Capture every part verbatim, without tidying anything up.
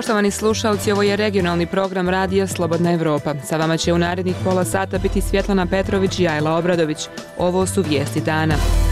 Poštovani slušalci, ovo je regionalni program radija Slobodna Evropa. Sa vama će u narednih pola sata biti Svjetlana Petrović i Ajla Obradović. Ovo su vijesti dana.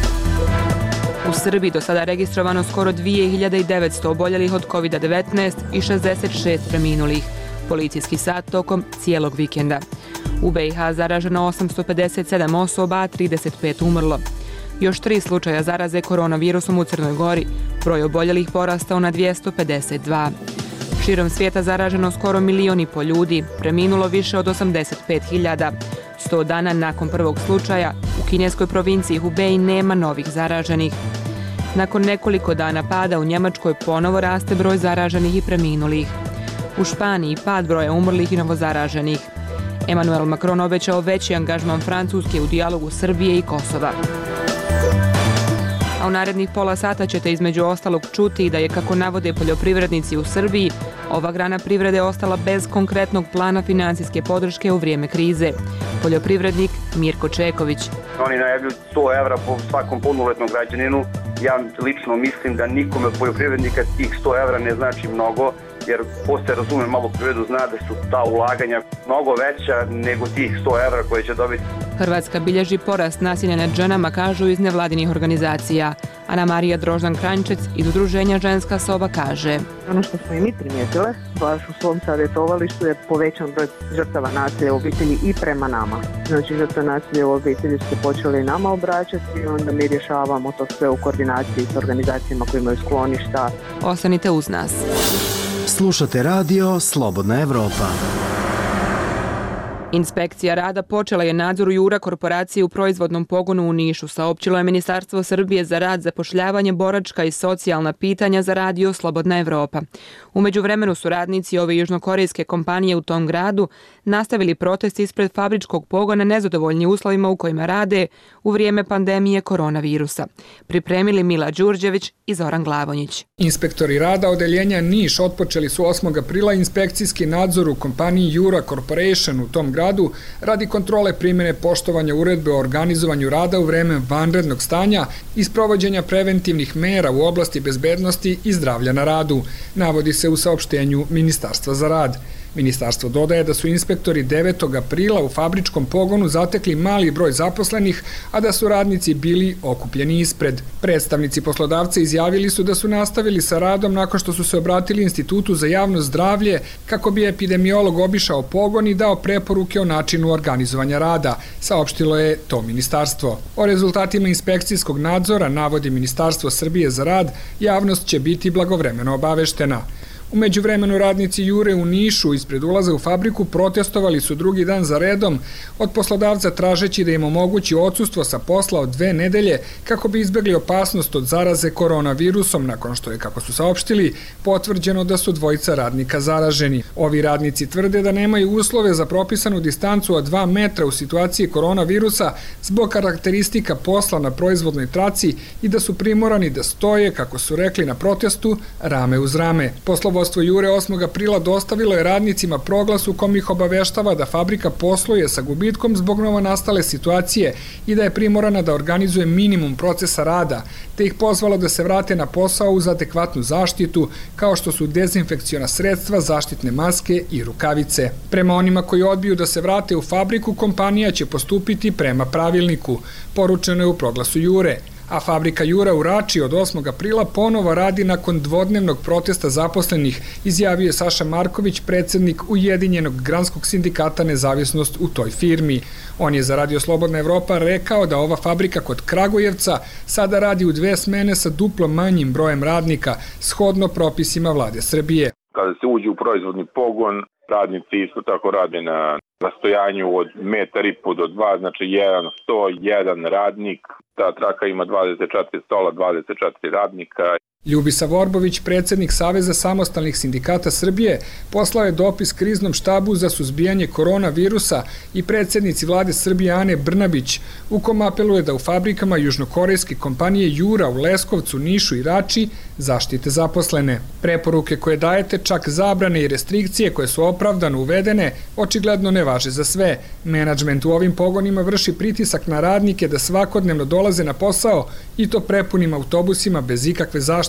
U Srbiji do sada registrovano skoro dvije hiljade devetsto oboljelih od kovid devetnaest i šezdeset šest preminulih. Policijski sat tokom cijelog vikenda. U B i H zaraženo osamsto pedeset sedam osoba, a trideset pet umrlo. Još tri slučaja zaraze koronavirusom u Crnoj Gori. Broj oboljelih porastao na dvjesto pedeset dva. Širom svijeta zaraženo skoro milion i pol ljudi, preminulo više od osamdeset pet hiljada. Sto dana nakon prvog slučaja, u kineskoj provinciji Hubei nema novih zaraženih. Nakon nekoliko dana pada u Njemačkoj ponovo raste broj zaraženih i preminulih. U Španiji pad broja umrlih i novozaraženih. Emmanuel Macron obećao veći angažman Francuske u dijalogu Srbije i Kosova. A u narednih pola sata ćete između ostalog čuti da je, kako navode poljoprivrednici u Srbiji, ova grana privrede ostala bez konkretnog plana financijske podrške u vrijeme krize. Poljoprivrednik Mirko Čeković. Oni najavljuju sto evra po svakom punoletnom građaninu. Ja lično mislim da nikome od poljoprivrednika tih sto evra ne znači mnogo, jer ko se razume malo privredu zna da su ta ulaganja mnogo veća nego tih sto evra koje će dobiti. Hrvatska bilježi porast nasilja nad ženama, kažu iz nevladinih organizacija. Ana Marija Droždan-Kranjčec iz udruženja Ženska soba kaže: Ono što smo i mi primijetile, baš u svom savjetovalištu, je povećan broj žrtava nasilja u obitelji i prema nama. Znači, žrtve nasilja u obitelji su počeli nama obraćati i onda mi rješavamo to sve u koordinaciji s organizacijama koje imaju skloništa. Ostanite uz nas. Slušate radio Slobodna Evropa. Inspekcija rada počela je nadzor u Jura korporacije u proizvodnom pogonu u Nišu, saopćilo je Ministarstvo Srbije za rad, zapošljavanje, boračka i socijalna pitanja za radio Slobodna Evropa. U međuvremenu su radnici ove južnokorejske kompanije u tom gradu nastavili protest ispred fabričkog pogona nezadovoljni uslovima u kojima rade u vrijeme pandemije koronavirusa. Pripremili Mila Đurđević i Zoran Glavonjić. Inspektori rada odeljenja Niš otpočeli su osmog aprila inspekcijski nadzor u kompaniji Jura Corporation u tom gradu radi kontrole primjene poštovanja uredbe o organizovanju rada u vreme vanrednog stanja i sprovođenja preventivnih mera u oblasti bezbednosti i zdravlja na radu, navodi se u saopštenju Ministarstva za rad. Ministarstvo dodaje da su inspektori devetog aprila u fabričkom pogonu zatekli mali broj zaposlenih, a da su radnici bili okupljeni ispred. Predstavnici poslodavca izjavili su da su nastavili sa radom nakon što su se obratili Institutu za javno zdravlje kako bi epidemiolog obišao pogon i dao preporuke o načinu organizovanja rada, saopštilo je to ministarstvo. O rezultatima inspekcijskog nadzora, navodi Ministarstvo Srbije za rad, javnost će biti blagovremeno obaveštena. U međuvremenu radnici Jure u Nišu ispred ulaza u fabriku protestovali su drugi dan za redom od poslodavca tražeći da im omogući odsustvo sa posla od dve nedelje kako bi izbjegli opasnost od zaraze koronavirusom, nakon što je, kako su saopštili, potvrđeno da su dvojica radnika zaraženi. Ovi radnici tvrde da nemaju uslove za propisanu distancu od dva metra u situaciji koronavirusa zbog karakteristika posla na proizvodnoj traci i da su primorani da stoje, kako su rekli na protestu, rame uz rame. Poslovodstvo Jure osmog aprila dostavilo je radnicima proglas u kom ih obaveštava da fabrika posluje sa gubitkom zbog novonastale situacije i da je primorana da organizuje minimum procesa rada, te ih pozvalo da se vrate na posao uz adekvatnu zaštitu, kao što su dezinfekciona sredstva, zaštitne maske i rukavice. Prema onima koji odbiju da se vrate u fabriku, kompanija će postupiti prema pravilniku, poručeno je u proglasu Jure. A fabrika Jura u Rači od osmog aprila ponovo radi nakon dvodnevnog protesta zaposlenih, izjavio je Saša Marković, predsjednik Ujedinjenog granskog sindikata Nezavisnost u toj firmi. On je za Radio Slobodna Evropa rekao da ova fabrika kod Kragujevca sada radi u dve smene sa duplo manjim brojem radnika, shodno propisima vlade Srbije. Kada se uđe u proizvodni pogon, radnici isto tako rade na rastojanju od metar i po do dva, znači jedan sto, jedan radnik. Ta traka ima dvadeset četiri stola, dvadeset četiri radnika. Ljubisa Vorbović, predsjednik Saveza samostalnih sindikata Srbije, poslao je dopis kriznom štabu za suzbijanje koronavirusa i predsjednici vlade Srbije Ane Brnabić, u kom apeluje da u fabrikama južnokorejske kompanije Jura u Leskovcu, Nišu i Rači zaštite zaposlene. Preporuke koje dajete, čak zabrane i restrikcije koje su opravdano uvedene, očigledno ne važe za sve. Menadžment u ovim pogonima vrši pritisak na radnike da svakodnevno dolaze na posao i to prepunim autobusima bez ikakve zaštite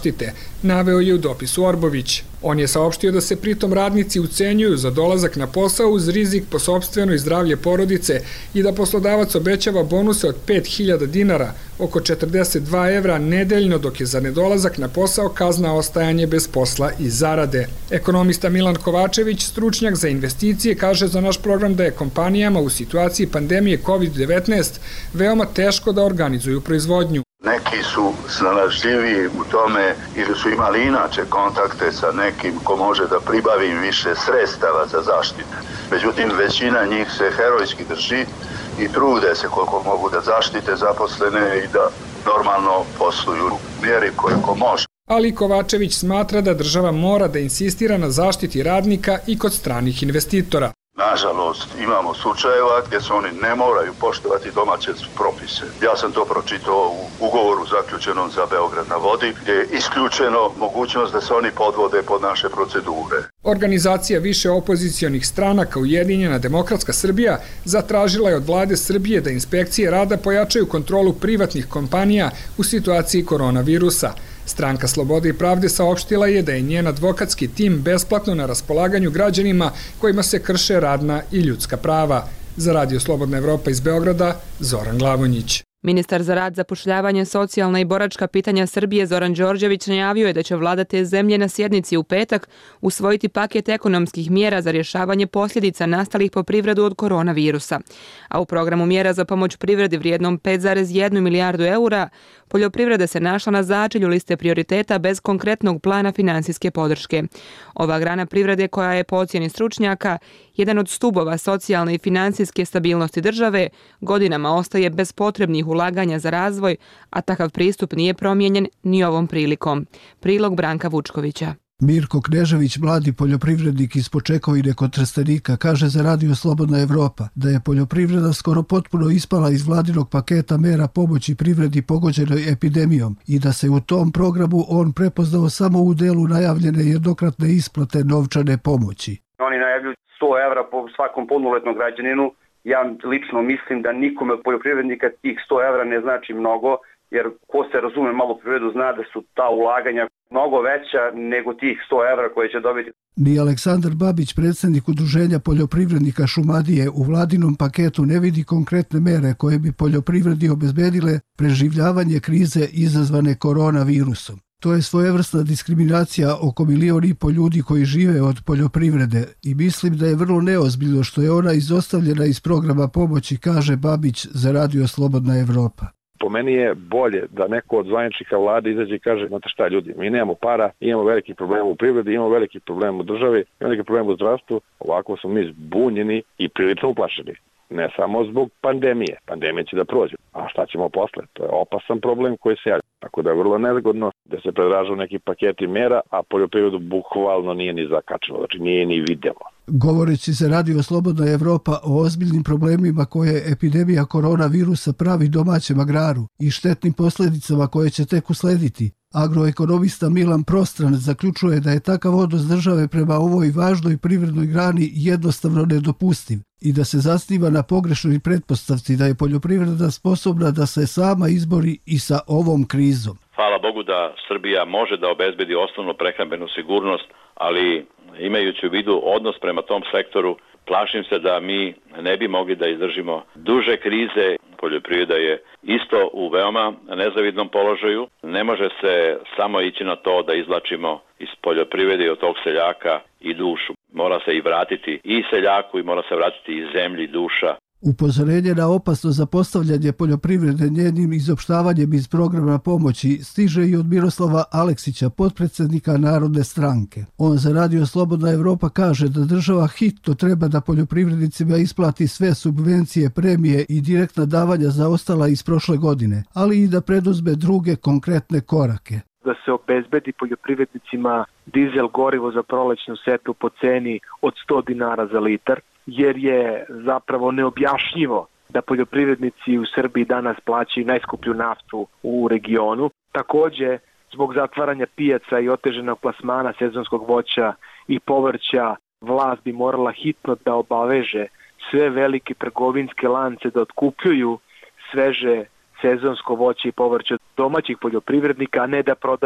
zaštite, naveo je u dopisu Orbović. On je saopštio da se pritom radnici ucenjuju za dolazak na posao uz rizik po sopstveno i zdravlje porodice i da poslodavac obećava bonuse od pet hiljada dinara, oko četrdeset dva evra nedeljno, dok je za nedolazak na posao kazna ostajanje bez posla i zarade. Ekonomista Milan Kovačević, stručnjak za investicije, kaže za naš program da je kompanijama u situaciji pandemije kovid devetnaest veoma teško da organizuju proizvodnju. Neki su snalažljiviji u tome ili su imali inače kontakte sa nekim ko može da pribavi im više sredstava za zaštitu. Međutim, većina njih se herojski drži i trude se koliko mogu da zaštite zaposlene i da normalno posluju u mjeri koliko može. Ali Kovačević smatra da država mora da insistira na zaštiti radnika i kod stranih investitora. Nažalost, imamo slučajeva gdje se oni ne moraju poštovati domaće propise. Ja sam to pročitao u ugovoru zaključenom za Beograd na vodi, gdje je isključeno mogućnost da se oni podvode pod naše procedure. Organizacija više opozicionih stranaka Ujedinjena demokratska Srbija zatražila je od vlade Srbije da inspekcije rada pojačaju kontrolu privatnih kompanija u situaciji koronavirusa. Stranka Slobode i pravde saopštila je da je njen advokatski tim besplatno na raspolaganju građanima kojima se krše radna i ljudska prava. Za Radio Slobodna Evropa iz Beograda, Zoran Glavonjić. Ministar za rad, zapošljavanje, socijalna i boračka pitanja Srbije Zoran Đorđević najavio je da će vlada te zemlje na sjednici u petak usvojiti paket ekonomskih mjera za rješavanje posljedica nastalih po privredu od koronavirusa. A u programu mjera za pomoć privredi vrijednom pet zarez jednu milijardu eura, poljoprivreda se našla na začelju liste prioriteta bez konkretnog plana finansijske podrške. Ova grana privrede, koja je po ocjeni stručnjaka jedan od stubova socijalne i finansijske stabilnosti države, godinama ostaje bez potrebnih ulaganja za razvoj, a takav pristup nije promijenjen ni ovom prilikom. Prilog Branka Vučkovića. Mirko Knežević, mladi poljoprivrednik iz Počekovine kod Trstenika, kaže za Radio Slobodna Evropa da je poljoprivreda skoro potpuno ispala iz vladinog paketa mera pomoći privredi pogođenoj epidemijom i da se u tom programu on prepoznao samo u delu najavljene jednokratne isplate novčane pomoći. Oni najavljuju sto evra po svakom punoletnom građaninu. Ja lično mislim da nikome od poljoprivrednika tih sto evra ne znači mnogo, jer ko se razume malo privredu zna da su ta ulaganja mnogo veća nego tih sto evra koje će dobiti. Ni Aleksandar Babić, predsjednik Udruženja poljoprivrednika Šumadije, u vladinom paketu ne vidi konkretne mere koje bi poljoprivredi obezbedile preživljavanje krize izazvane koronavirusom. To je svojevrsna diskriminacija oko milion i pol ljudi koji žive od poljoprivrede i mislim da je vrlo neozbiljno što je ona izostavljena iz programa pomoći, kaže Babić za Radio Slobodna Evropa. Po meni je bolje da neko od zvaničnika vlade izađe i kaže, znate šta ljudi, mi nemamo para, imamo veliki problem u privredi, imamo veliki problem u državi, imamo veliki problem u zdravstvu, ovako smo mi zbunjeni i prilično uplašeni. Ne samo zbog pandemije, pandemija će da prođe, a šta ćemo posle? To je opasan problem koji se javlja. Tako da je vrlo nezgodno da se predražu neki paketi mera, a poljoprivredu bukvalno nije ni zakačilo, znači nije ni videlo. Govoreći za Radio Slobodna Evropa o ozbiljnim problemima koje epidemija koronavirusa pravi domaćem agraru i štetnim posljedicama koje će tek uslediti, agroekonomista Milan Prostran zaključuje da je takav odnos države prema ovoj važnoj privrednoj grani jednostavno nedopustiv i da se zasniva na pogrešnoj pretpostavci da je poljoprivreda sposobna da se sama izbori i sa ovom krizom. Hvala Bogu da Srbija može da obezbedi osnovnu prehrambenu sigurnost, ali imajući u vidu odnos prema tom sektoru, plašim se da mi ne bi mogli da izdržimo duže krize. Poljoprivreda je isto u veoma nezavidnom položaju. Ne može se samo ići na to da izvlačimo iz poljoprivrede i od tog seljaka i dušu. Mora se i vratiti i seljaku i mora se vratiti i zemlji duša. Upozorenje na opasnost za postavljanje poljoprivrede njenim izopštavanjem iz programa pomoći stiže i od Miroslava Aleksića, potpredsjednika Narodne stranke. On za Radio Slobodna Evropa kaže da država hitno treba da poljoprivrednicima isplati sve subvencije, premije i direktna davanja zaostala iz prošle godine, ali i da preduzme druge konkretne korake. Da se obezbedi poljoprivrednicima dizel gorivo za prolećnu setvu po ceni od sto dinara za litar, jer je zapravo neobjašnjivo da poljoprivrednici u Srbiji danas plaćaju najskuplju naftu u regionu. Takođe, zbog zatvaranja pijaca i oteženog plasmana sezonskog voća i povrća, vlast bi morala hitno da obaveže sve velike trgovinske lance da otkupljuju sveže sezonsko voće i povrće domaćih poljoprivrednika, a ne da prodaju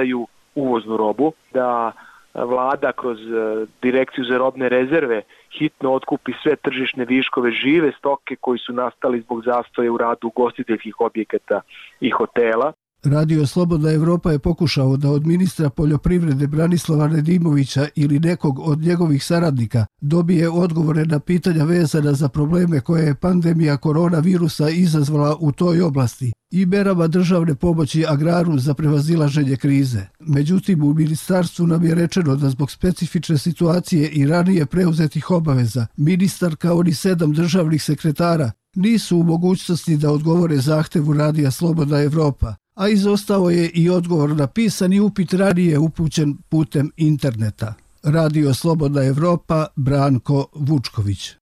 uvoznu robu, da vlada kroz direkciju za robne rezerve hitno otkupi sve tržišne viškove žive stoke koji su nastali zbog zastoja u radu ugostiteljskih objekata i hotela. Radio Slobodna Evropa je pokušao da od ministra poljoprivrede Branislava Nedimovića ili nekog od njegovih saradnika dobije odgovore na pitanja vezana za probleme koje je pandemija koronavirusa izazvala u toj oblasti i merama državne pomoći agraru za prevazilaženje krize. Međutim, u ministarstvu nam je rečeno da zbog specifične situacije i ranije preuzetih obaveza, ministar kao ni sedam državnih sekretara nisu u mogućnosti da odgovore zahtevu Radija Slobodna Evropa, a izostao je i odgovor na pisani upit ranije upućen putem interneta. Radio Slobodna Evropa, Branko Vučković.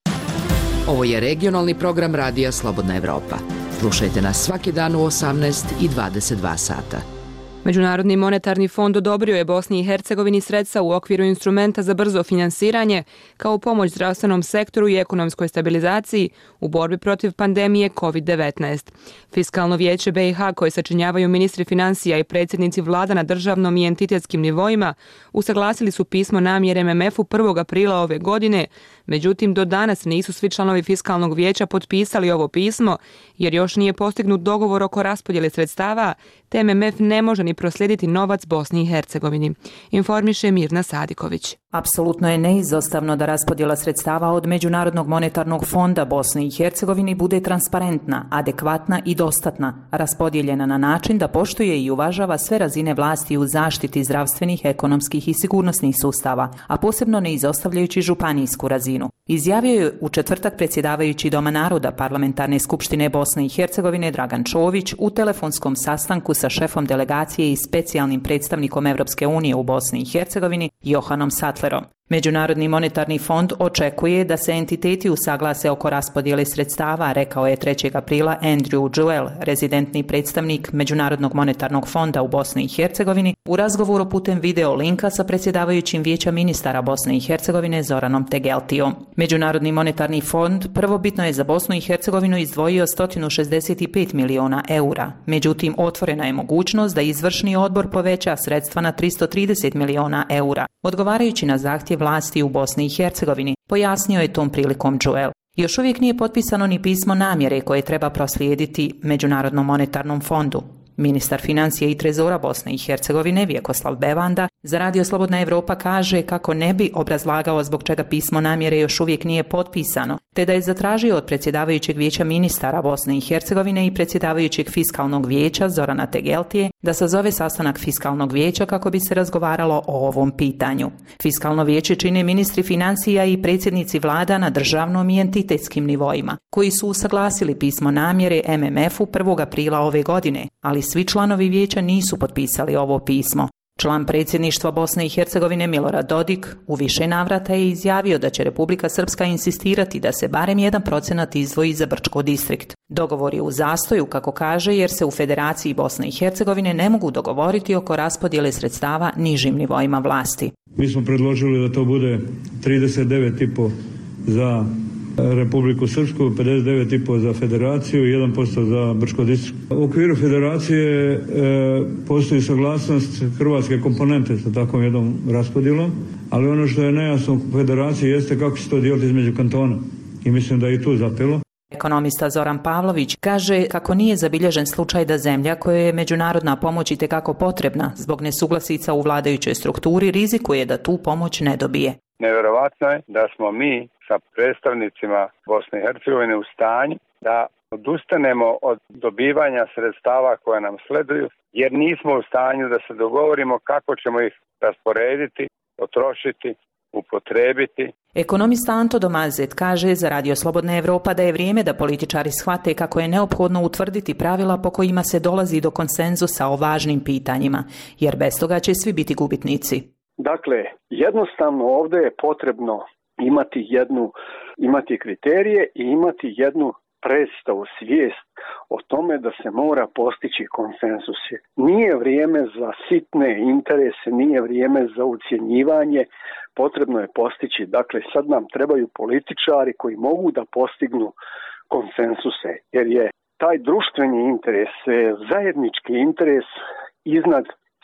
Ovo je regionalni program Radija Slobodna Evropa. Slušajte nas svaki dan u osamnaest i dvadeset dva sata. Međunarodni monetarni fond odobrio je Bosni i Hercegovini sredstva u okviru instrumenta za brzo finansiranje kao pomoć zdravstvenom sektoru i ekonomskoj stabilizaciji u borbi protiv pandemije kovid devetnaest. Fiskalno vijeće B i H, koje sačinjavaju ministri financija i predsjednici vlada na državnom i entitetskim nivoima, usaglasili su pismo namjere M M F-u prvog aprila ove godine, međutim do danas nisu svi članovi Fiskalnog vijeća potpisali ovo pismo jer još nije postignut dogovor oko raspodjele sredstava, te M M F ne može ni proslijediti novac Bosni i Hercegovini, informiše Mirna Sadiković. Apsolutno je neizostavno da raspodjela sredstava od Međunarodnog monetarnog fonda Bosni i Hercegovini bude transparentna, adekvatna i dostatna, raspodijeljena na način da poštuje i uvažava sve razine vlasti u zaštiti zdravstvenih, ekonomskih i sigurnosnih sustava, a posebno ne izostavljajući županijsku razinu. Izjavio je u četvrtak predsjedavajući Doma naroda Parlamentarne skupštine Bosne i Hercegovine Dragan Čović u telefonskom sastanku sa šefom delegacije i specijalnim predstavnikom Evropske unije u Bosni i Hercegovini Johanom Sattlerom. Međunarodni monetarni fond očekuje da se entiteti usaglase oko raspodjele sredstava, rekao je trećeg aprila Andrew Jewell, rezidentni predstavnik Međunarodnog monetarnog fonda u Bosni i Hercegovini, u razgovoru putem video linka sa predsjedavajućim vijeća ministara Bosne i Hercegovine Zoranom Tegeltijom. Međunarodni monetarni fond prvobitno je za Bosnu i Hercegovinu izdvojio sto šezdeset pet miliona eura, međutim otvorena je mogućnost da izvršni odbor poveća sredstva na tristo trideset miliona eura, odgovarajući na zahtjev vlasti u Bosni i Hercegovini, pojasnio je tom prilikom Joel. Još uvijek nije potpisano ni pismo namjere koje treba proslijediti Međunarodnom monetarnom fondu. Ministar financija i trezora Bosne i Hercegovine Vjekoslav Bevanda za Radio Slobodna Evropa kaže kako ne bi obrazlagao zbog čega pismo namjere još uvijek nije potpisano, te da je zatražio od predsjedavajućeg vijeća ministara Bosne i Hercegovine i predsjedavajućeg Fiskalnog vijeća Zorana Tegeltije da sazove sastanak Fiskalnog vijeća kako bi se razgovaralo o ovom pitanju. Fiskalno vijeće čine ministri financija i predsjednici vlada na državnom i entitetskim nivoima, koji su usaglasili pismo namjere M M F-u prvog aprila ove godine, ali svi članovi vijeća nisu potpisali ovo pismo. Član predsjedništva Bosne i Hercegovine Milorad Dodik u više navrata je izjavio da će Republika Srpska insistirati da se barem jedan procenat izdvoji za Brčko distrikt. Dogovor je u zastoju, kako kaže, jer se u Federaciji Bosne i Hercegovine ne mogu dogovoriti oko raspodjele sredstava nižim nivoima vlasti. Mi smo predložili da to bude trideset devet i po za Republiku Srpsku, pedeset devet i po za Federaciju i jedan posto za Brčko distrikt. U okviru Federacije e, postoji saglasnost hrvatske komponente sa takvom jednom raspodjelom, ali ono što je nejasno u Federaciji jeste kako će to dijeliti između kantona i mislim da je i tu zapelo. Ekonomista Zoran Pavlović kaže kako nije zabilježen slučaj da zemlja kojoj je međunarodna pomoć itekako potrebna zbog nesuglasica u vladajućoj strukturi rizikuje da tu pomoć ne dobije. Nevjerovatno je da smo mi sa predstavnicima Bosne i Hercegovine u stanju da odustanemo od dobivanja sredstava koja nam sleduju, jer nismo u stanju da se dogovorimo kako ćemo ih rasporediti, potrošiti, upotrebiti. Ekonomista Anto Domazet kaže za Radio Slobodna Evropa da je vrijeme da političari shvate kako je neophodno utvrditi pravila po kojima se dolazi do konsenzusa o važnim pitanjima, jer bez toga će svi biti gubitnici. Dakle, jednostavno ovdje je potrebno imati jednu, imati kriterije i imati jednu predstavu, svijest o tome da se mora postići konsenzus. Nije vrijeme za sitne interese, nije vrijeme za ucjenjivanje, potrebno je postići. Dakle, sad nam trebaju političari koji mogu da postignu konsensuse, jer je taj društveni interes, zajednički interes iznad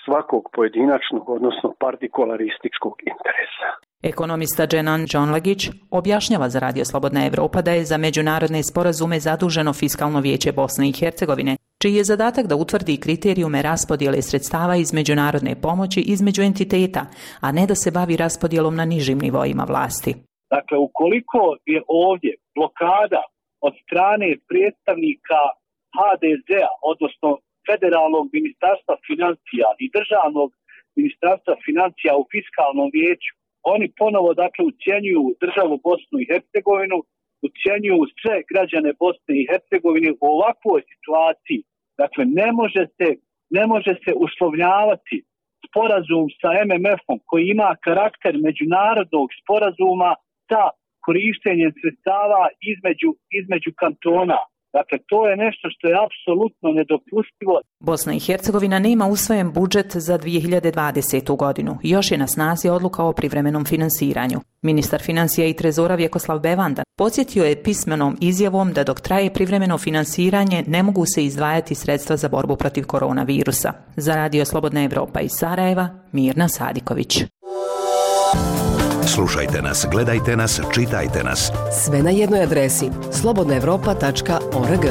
svakog pojedinačnog, odnosno partikularističkog interesa. Ekonomista Dženan Džonlagić objašnjava za Radio Slobodna Evropa da je za međunarodne sporazume zaduženo Fiskalno vijeće Bosne i Hercegovine, čiji je zadatak da utvrdi kriterijume raspodjele sredstava iz međunarodne pomoći između entiteta, a ne da se bavi raspodjelom na nižim nivoima vlasti. Dakle, ukoliko je ovdje blokada od strane predstavnika ha de zea, odnosno Federalnog ministarstva financija i Državnog ministarstva financija u Fiskalnom vijeću, oni ponovo dakle ucjenjuju državu Bosnu i Hercegovinu, ucjenjuju sve građane Bosne i Hercegovine u ovakvoj situaciji. Dakle, ne može se, ne može se uslovljavati sporazum sa em em efom koji ima karakter međunarodnog sporazuma sa korištenjem sredstava između, između kantona. Dakle, to je nešto što je apsolutno nedopustivo. Bosna i Hercegovina nema usvojen budžet za dvije hiljade dvadesetu godinu. Još je na snazi odluka o privremenom finansiranju. Ministar financija i trezora Vjekoslav Bevanda podsjetio je pismenom izjavom da dok traje privremeno finansiranje ne mogu se izdvajati sredstva za borbu protiv koronavirusa. Za Radio Slobodna Evropa iz Sarajeva, Mirna Sadiković. Slušajte nas, gledajte nas, čitajte nas. Sve na jednoj adresi slobodna evropa tačka org.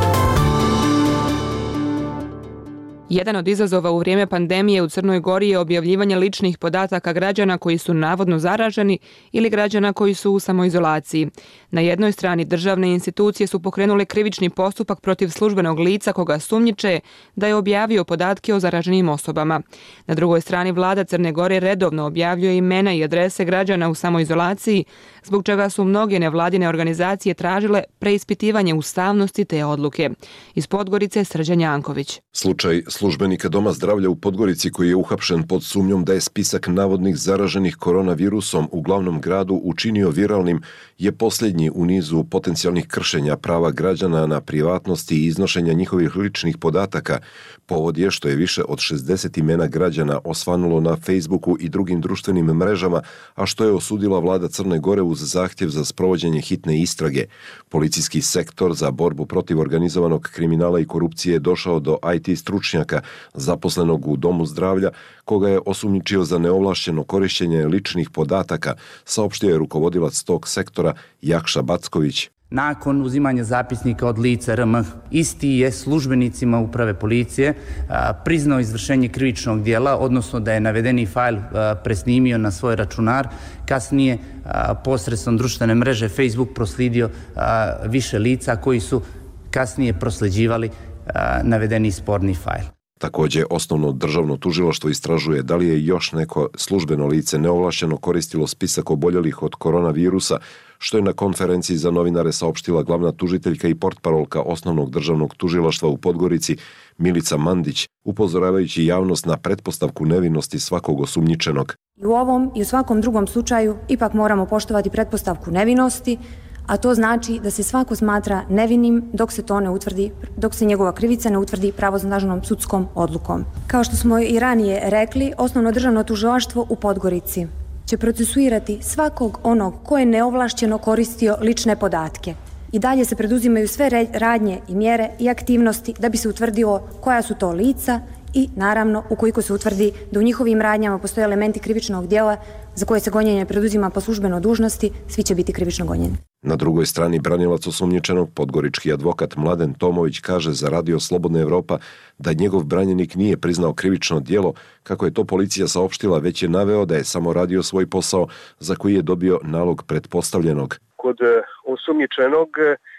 Jedan od izazova u vrijeme pandemije u Crnoj Gori je objavljivanje ličnih podataka građana koji su navodno zaraženi ili građana koji su u samoizolaciji. Na jednoj strani državne institucije su pokrenule krivični postupak protiv službenog lica koga sumnjiče da je objavio podatke o zaraženim osobama. Na drugoj strani vlada Crne Gore redovno objavljuje imena i adrese građana u samoizolaciji, zbog čega su mnoge nevladine organizacije tražile preispitivanje ustavnosti te odluke. Iz Podgorice Srđan Janković. Slučaj službenika Doma zdravlja u Podgorici koji je uhapšen pod sumnjom da je spisak navodnih zaraženih koronavirusom u glavnom gradu učinio viralnim je posljednji u nizu potencijalnih kršenja prava građana na privatnost i iznošenja njihovih ličnih podataka. Povod je što je više od šezdeset imena građana osvanulo na Facebooku i drugim društvenim mrežama, a što je osudila vlada Crne Gore uz zahtjev za sprovođenje hitne istrage. Policijski sektor za borbu protiv organizovanog kriminala i korupcije je došao do i te stručnjaka zaposlenog u Domu zdravlja, koga je osumnjičio za neovlašćeno korištenje ličnih podataka, saopštio je rukovodilac tog sektora Jakša Backović. Nakon uzimanja zapisnika od lica er em, isti je službenicima uprave policije a, priznao izvršenje krivičnog dijela, odnosno da je navedeni fajl a, presnimio na svoj računar, kasnije a, posredstvom društvene mreže Facebook proslijedio a, više lica koji su kasnije prosljeđivali a, navedeni sporni fajl. Također, osnovno državno tužilaštvo istražuje da li je još neko službeno lice neovlašćeno koristilo spisak oboljelih od koronavirusa, što je na konferenciji za novinare saopštila glavna tužiteljka i portparolka osnovnog državnog tužilaštva u Podgorici Milica Mandić, upozoravajući javnost na pretpostavku nevinosti svakog osumnjičenog. I u ovom i u svakom drugom slučaju ipak moramo poštovati pretpostavku nevinosti, a to znači da se svako smatra nevinim dok se to ne utvrdi, dok se njegova krivica ne utvrdi pravosnažnom sudskom odlukom. Kao što smo i ranije rekli, osnovno državno tužilaštvo u Podgorici će procesuirati svakog onog ko je neovlašćeno koristio lične podatke. I dalje se preduzimaju sve radnje i mjere i aktivnosti da bi se utvrdio koja su to lica i naravno ukoliko se utvrdi da u njihovim radnjama postoje elementi krivičnog djela za koje se gonjenje preduzima po službenoj dužnosti, svi će biti krivično gonjeni. Na drugoj strani branilac osumnjičenog, podgorički advokat Mladen Tomović, kaže za Radio Slobodna Evropa da njegov branjenik nije priznao krivično djelo, kako je to policija saopštila, već je naveo da je samo radio svoj posao za koji je dobio nalog pretpostavljenog. Kod osumnjičenog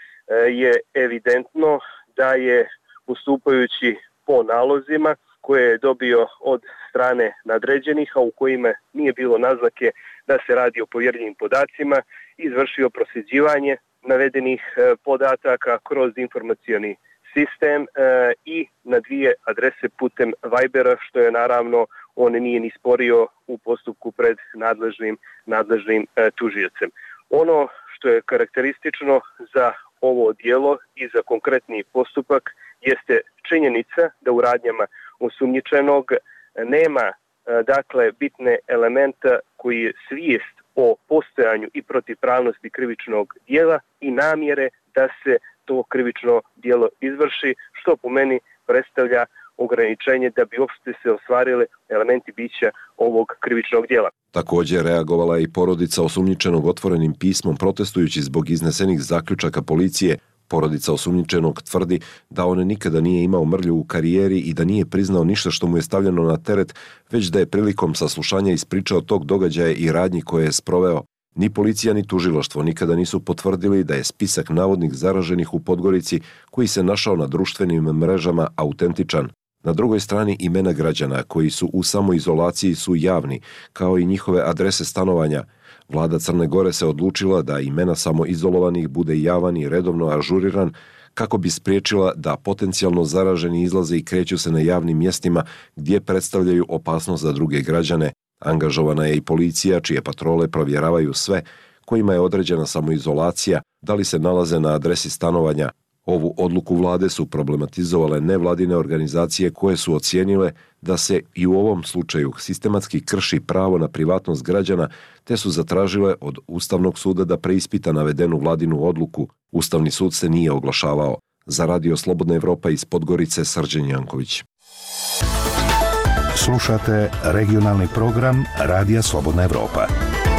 je evidentno da je postupajući po nalozima koje je dobio od strane nadređenih, a u kojima nije bilo naznake da se radi o povjerljivim podacima, izvršio prosljeđivanje navedenih podataka kroz informacioni sistem i na dvije adrese putem Vibera, što je naravno on nije ni sporio u postupku pred nadležnim, nadležnim tužiocem. Ono što je karakteristično za ovo djelo i za konkretni postupak jeste činjenica da u radnjama osumnjičenog nema dakle bitne elementa koji je svijest o postojanju i protivpravnosti krivičnog djela i namjere da se to krivično djelo izvrši, što po meni predstavlja ograničenje da bi uopšte se ostvarile elementi bića ovog krivičnog djela. Također reagovala je i porodica osumnjičenog otvorenim pismom protestujući zbog iznesenih zaključaka policije. Porodica osumnjičenog tvrdi da on nikada nije imao mrlju u karijeri i da nije priznao ništa što mu je stavljeno na teret, već da je prilikom saslušanja ispričao tog događaja i radnji koje je sproveo. Ni policija ni tužilaštvo nikada nisu potvrdili da je spisak navodnih zaraženih u Podgorici koji se našao na društvenim mrežama autentičan. Na drugoj strani imena građana koji su u samoizolaciji su javni, kao i njihove adrese stanovanja. Vlada Crne Gore se odlučila da imena samoizolovanih bude javan i redovno ažuriran kako bi spriječila da potencijalno zaraženi izlaze i kreću se na javnim mjestima gdje predstavljaju opasnost za druge građane. Angažovana je i policija čije patrole provjeravaju sve kojima je određena samoizolacija, da li se nalaze na adresi stanovanja. Ovu odluku vlade su problematizovale nevladine organizacije koje su ocijenile da se i u ovom slučaju sistematski krši pravo na privatnost građana, te su zatražile od Ustavnog suda da preispita navedenu vladinu odluku. Ustavni sud se nije oglašavao. Za Radio Slobodna Evropa iz Podgorice, Srđan Janković. Slušate regionalni program Radija Slobodna Evropa.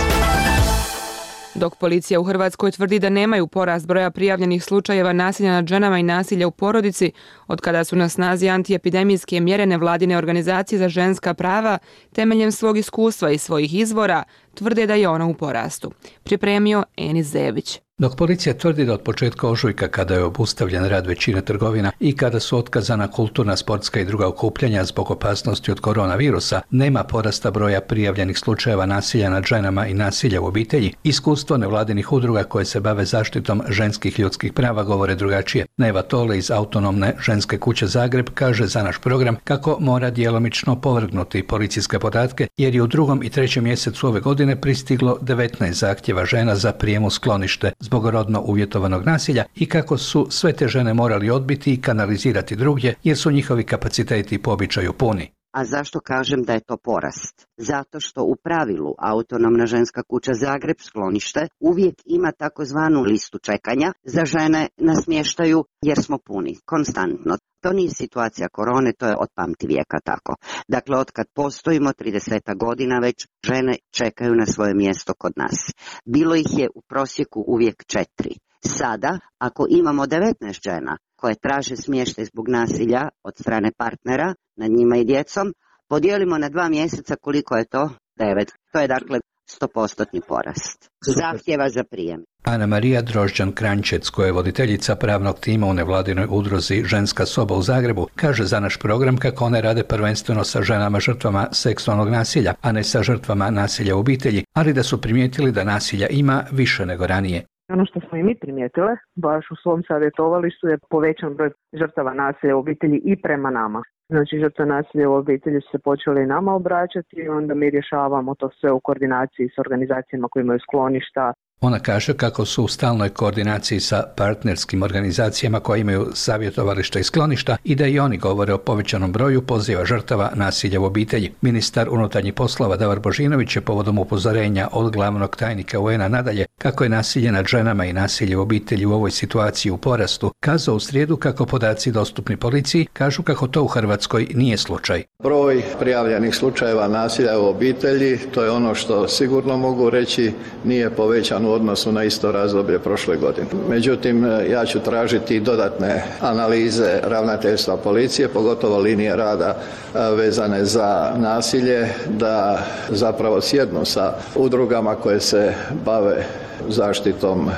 Dok policija u Hrvatskoj tvrdi da nemaju porast broja prijavljenih slučajeva nasilja nad ženama i nasilja u porodici, od kada su na snazi antiepidemijske mjere nevladine organizacije za ženska prava, temeljem svog iskustva i svojih izvora, tvrde da je ona u porastu. Pripremio Enis Zebić. Dok policija tvrdi da od početka ožujka, kada je obustavljen rad većine trgovina i kada su otkazana kulturna, sportska i druga okupljanja zbog opasnosti od koronavirusa, nema porasta broja prijavljenih slučajeva nasilja nad ženama i nasilja u obitelji, iskustvo nevladinih udruga koje se bave zaštitom ženskih ljudskih prava govore drugačije. Neva Tole iz Autonomne ženske kuće Zagreb kaže za naš program kako mora djelomično povrgnuti policijske podatke jer je u drugom i trećem mjesecu ove godine pristiglo devetnaest zahtjeva žena za prijem u sklonište zbog rodno uvjetovanog nasilja i kako su sve te žene morali odbiti i kanalizirati drugdje jer su njihovi kapaciteti po običaju puni. A zašto kažem da je to porast? Zato što u pravilu Autonomna ženska kuća Zagreb sklonište uvijek ima takozvanu listu čekanja za žene na smještaju jer smo puni, konstantno. To nije situacija korone, to je od pamti vijeka tako. Dakle, od kad postojimo trideset godina već žene čekaju na svoje mjesto kod nas. Bilo ih je u prosjeku uvijek četiri. Sada, ako imamo devetnaest žena koje traže smještaj zbog nasilja od strane partnera nad njima i djecom, podijelimo na dva mjeseca koliko je to? Devet. To je dakle sto posto porast zahtjeva za prijem. Ana Marija Drožđan-Kranjčec, koja je voditeljica pravnog tima u nevladinoj udruzi Ženska soba u Zagrebu, kaže za naš program kako one rade prvenstveno sa ženama žrtvama seksualnog nasilja, a ne sa žrtvama nasilja u obitelji, ali da su primijetili da nasilja ima više nego ranije. Ono što smo i mi primijetile, baš u svom savjetovalištu, je povećan broj žrtava nasilja u obitelji i prema nama. Znači, žrtve nasilja u obitelji su se počeli nama obraćati i onda mi rješavamo to sve u koordinaciji s organizacijama koje imaju skloništa. Ona kaže kako su u stalnoj koordinaciji sa partnerskim organizacijama koje imaju savjetovališta i skloništa i da i oni govore o povećanom broju poziva žrtava nasilja u obitelji. Ministar unutarnjih poslova Davor Božinović je povodom upozorenja od glavnog tajnika U N A nadalje kako je nasilje nad ženama i nasilje u obitelji u ovoj situaciji u porastu, kazao u srijedu kako podaci dostupni policiji kažu kako to u Hrvatskoj nije slučaj. Broj prijavljenih slučajeva nasilja u obitelji, to je ono što sigurno mogu reći, nije povećan u odnosu na isto razdoblje prošle godine. Međutim, ja ću tražiti dodatne analize ravnateljstva policije, pogotovo linije rada vezane za nasilje, da zapravo sjednu sa udrugama koje se bave zaštitom e,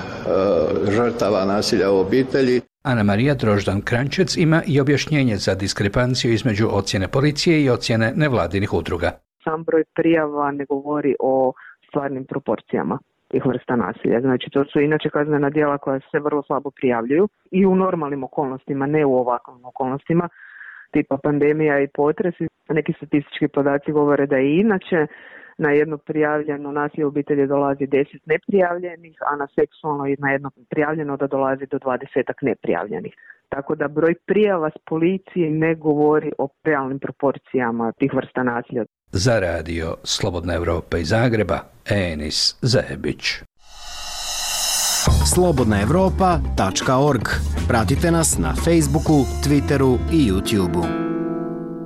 žrtava nasilja u obitelji. Ana Marija Drožđan-Kranjčec ima i objašnjenje za diskrepanciju između ocjene policije i ocjene nevladinih udruga. Sam broj prijava ne govori o stvarnim proporcijama tih vrsta nasilja. Znači, to su inače kaznena djela koja se vrlo slabo prijavljuju i u normalnim okolnostima, ne u ovakvim okolnostima, tipa pandemija i potresi. Neki statistički podaci govore da i inače na jedno prijavljeno nasilje u obitelji dolazi deset neprijavljenih, a na seksualno i na jedno prijavljeno da dolazi do dvadesetak neprijavljenih. Tako da broj prijava s policije ne govori o realnim proporcijama tih vrsta nasilja. Za radio Slobodna Evropa iz Zagreba, Enis Zebić. slobodna evropa tačka org. Pratite nas na Facebooku, Twitteru i YouTubeu.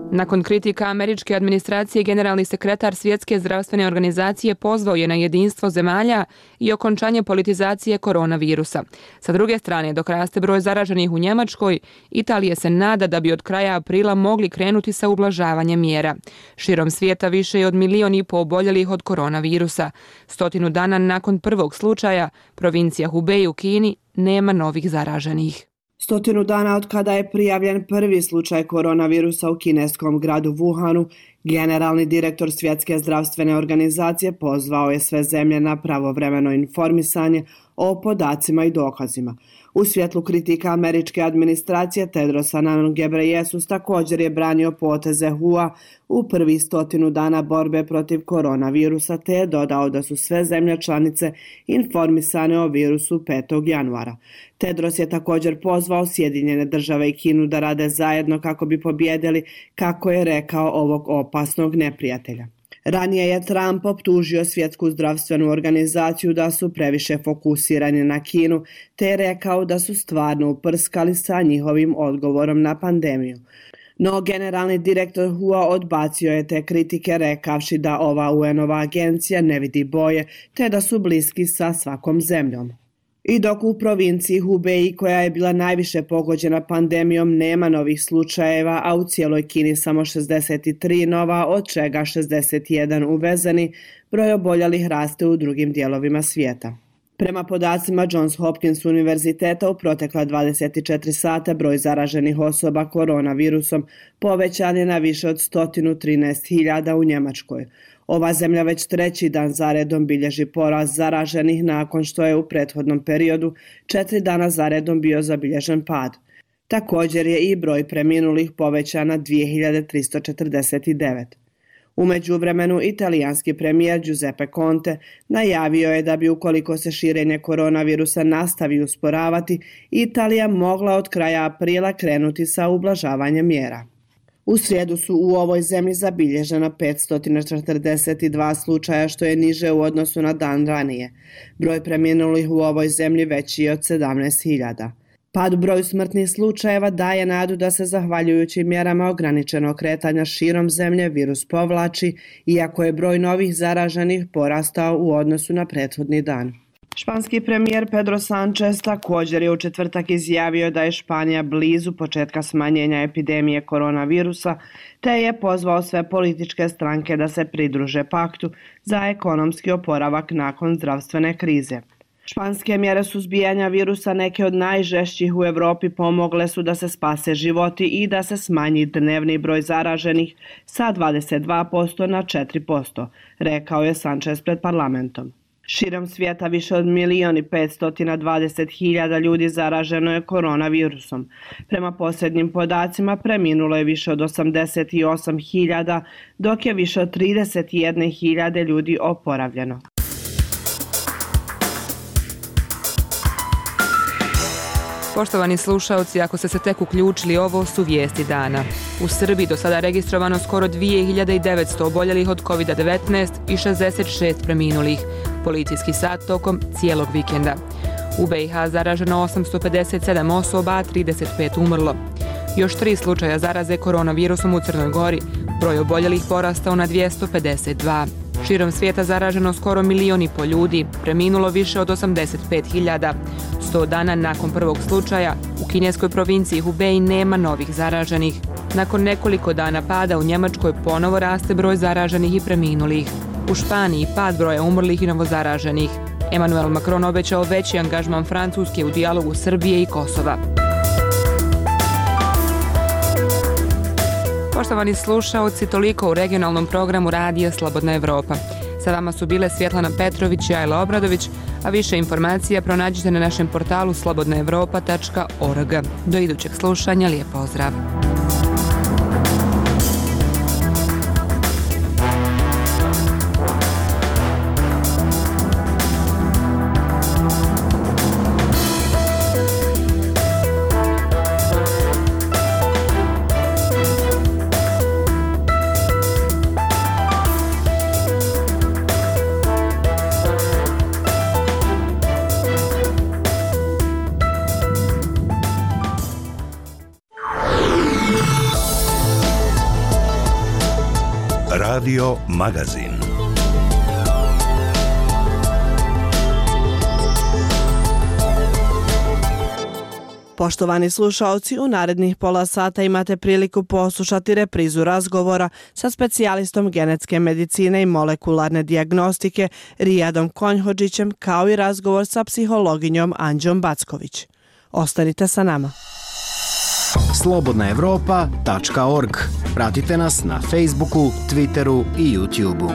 Nakon kritika američke administracije, generalni sekretar Svjetske zdravstvene organizacije pozvao je na jedinstvo zemalja i okončanje politizacije koronavirusa. Sa druge strane, dok raste broj zaraženih u Njemačkoj, Italija se nada da bi od kraja aprila mogli krenuti sa ublažavanjem mjera. Širom svijeta više je od milion i pol oboljelih od koronavirusa. Stotinu dana nakon prvog slučaja, provincija Hubei u Kini nema novih zaraženih. Stotinu dana od kada je prijavljen prvi slučaj koronavirusa u kineskom gradu Wuhanu, generalni direktor Svjetske zdravstvene organizacije pozvao je sve zemlje na pravovremeno informisanje o podacima i dokazima. U svjetlu kritika američke administracije Tedros Adhanom Ghebreyesus također je branio poteze W H O-a u prvi stotinu dana borbe protiv koronavirusa, te je dodao da su sve zemlje članice informisane o virusu petog januara. Tedros je također pozvao Sjedinjene države i Kinu da rade zajedno kako bi pobjedili, kako je rekao, ovog opasnog neprijatelja. Ranije je Trump optužio Svjetsku zdravstvenu organizaciju da su previše fokusirani na Kinu, te je rekao da su stvarno uprskali sa njihovim odgovorom na pandemiju. No, generalni direktor W H O-a odbacio je te kritike rekavši da ova U N-ova agencija ne vidi boje, te da su bliski sa svakom zemljom. I dok u provinciji Hubei, koja je bila najviše pogođena pandemijom, nema novih slučajeva, a u cijeloj Kini samo šezdeset tri nova, od čega šezdeset jedan uvezeni, broj oboljelih raste u drugim dijelovima svijeta. Prema podacima Johns Hopkins univerziteta, u protekla dvadeset četiri sata broj zaraženih osoba koronavirusom povećan je na više od sto trinaest hiljada u Njemačkoj. Ova zemlja već treći dan zaredom bilježi porast zaraženih nakon što je u prethodnom periodu četiri dana zaredom bio zabilježen pad. Također je i broj preminulih povećan na dvije hiljade tristo četrdeset devet. U međuvremenu, italijanski premijer Giuseppe Conte najavio je da bi, ukoliko se širenje koronavirusa nastavi usporavati, Italija mogla od kraja aprila krenuti sa ublažavanjem mjera. U srijedu su u ovoj zemlji zabilježena petsto četrdeset dva slučaja, što je niže u odnosu na dan ranije. Broj preminulih u ovoj zemlji veći je od sedamnaest hiljada. Pad u broju smrtnih slučajeva daje nadu da se, zahvaljujući mjerama ograničenog kretanja širom zemlje, virus povlači, iako je broj novih zaraženih porastao u odnosu na prethodni dan. Španski premijer Pedro Sánchez također je u četvrtak izjavio da je Španija blizu početka smanjenja epidemije koronavirusa, te je pozvao sve političke stranke da se pridruže paktu za ekonomski oporavak nakon zdravstvene krize. Španske mjere suzbijanja virusa, neke od najžešćih u Europi, pomogle su da se spase životi i da se smanji dnevni broj zaraženih sa dvadeset dva posto na četiri posto, rekao je Sánchez pred parlamentom. Širom svijeta više od milion i petsto dvadeset hiljada ljudi zaraženo je koronavirusom. Prema posljednjim podacima preminulo je više od osamdeset osam hiljada, dok je više od trideset jedne hiljade ljudi oporavljeno. Poštovani slušaoci, ako ste se tek uključili, ovo su vijesti dana. U Srbiji do sada registrovano skoro dvije hiljade devetsto oboljelih od kovid devetnaest i šezdeset šest preminulih. Policijski sat tokom cijelog vikenda. U B i H zaraženo osamsto pedeset sedam osoba, a trideset pet umrlo. Još tri slučaja zaraze koronavirusom u Crnoj Gori. Broj oboljelih porastao na dvjesto pedeset dva. Širom svijeta zaraženo skoro milion i pol ljudi, preminulo više od osamdeset pet hiljada. Sto dana nakon prvog slučaja, u kineskoj provinciji Hubei nema novih zaraženih. Nakon nekoliko dana pada u Njemačkoj ponovo raste broj zaraženih i preminulih. U Španiji pad broja umrlih i novozaraženih. Emmanuel Macron obećao veći angažman Francuske u dijalogu Srbije i Kosova. Poštovani slušaoci, toliko u regionalnom programu Radija Slobodna Evropa. Sa vama su bile Svjetlana Petrović i Ajla Obradović, a više informacija pronađite na našem portalu slobodna evropa tačka org. Do idućeg slušanja, lijep pozdrav! Radio Magazin. Poštovani slušaoci, u narednih pola sata imate priliku poslušati reprizu razgovora sa specijalistom genetske medicine i molekularne dijagnostike Rijadom Konjhodžićem, kao i razgovor sa psihologinjom Anđom Backović. Ostanite sa nama. slobodna evropa tačka org. Pratite nas na Facebooku, Twitteru i YouTubeu.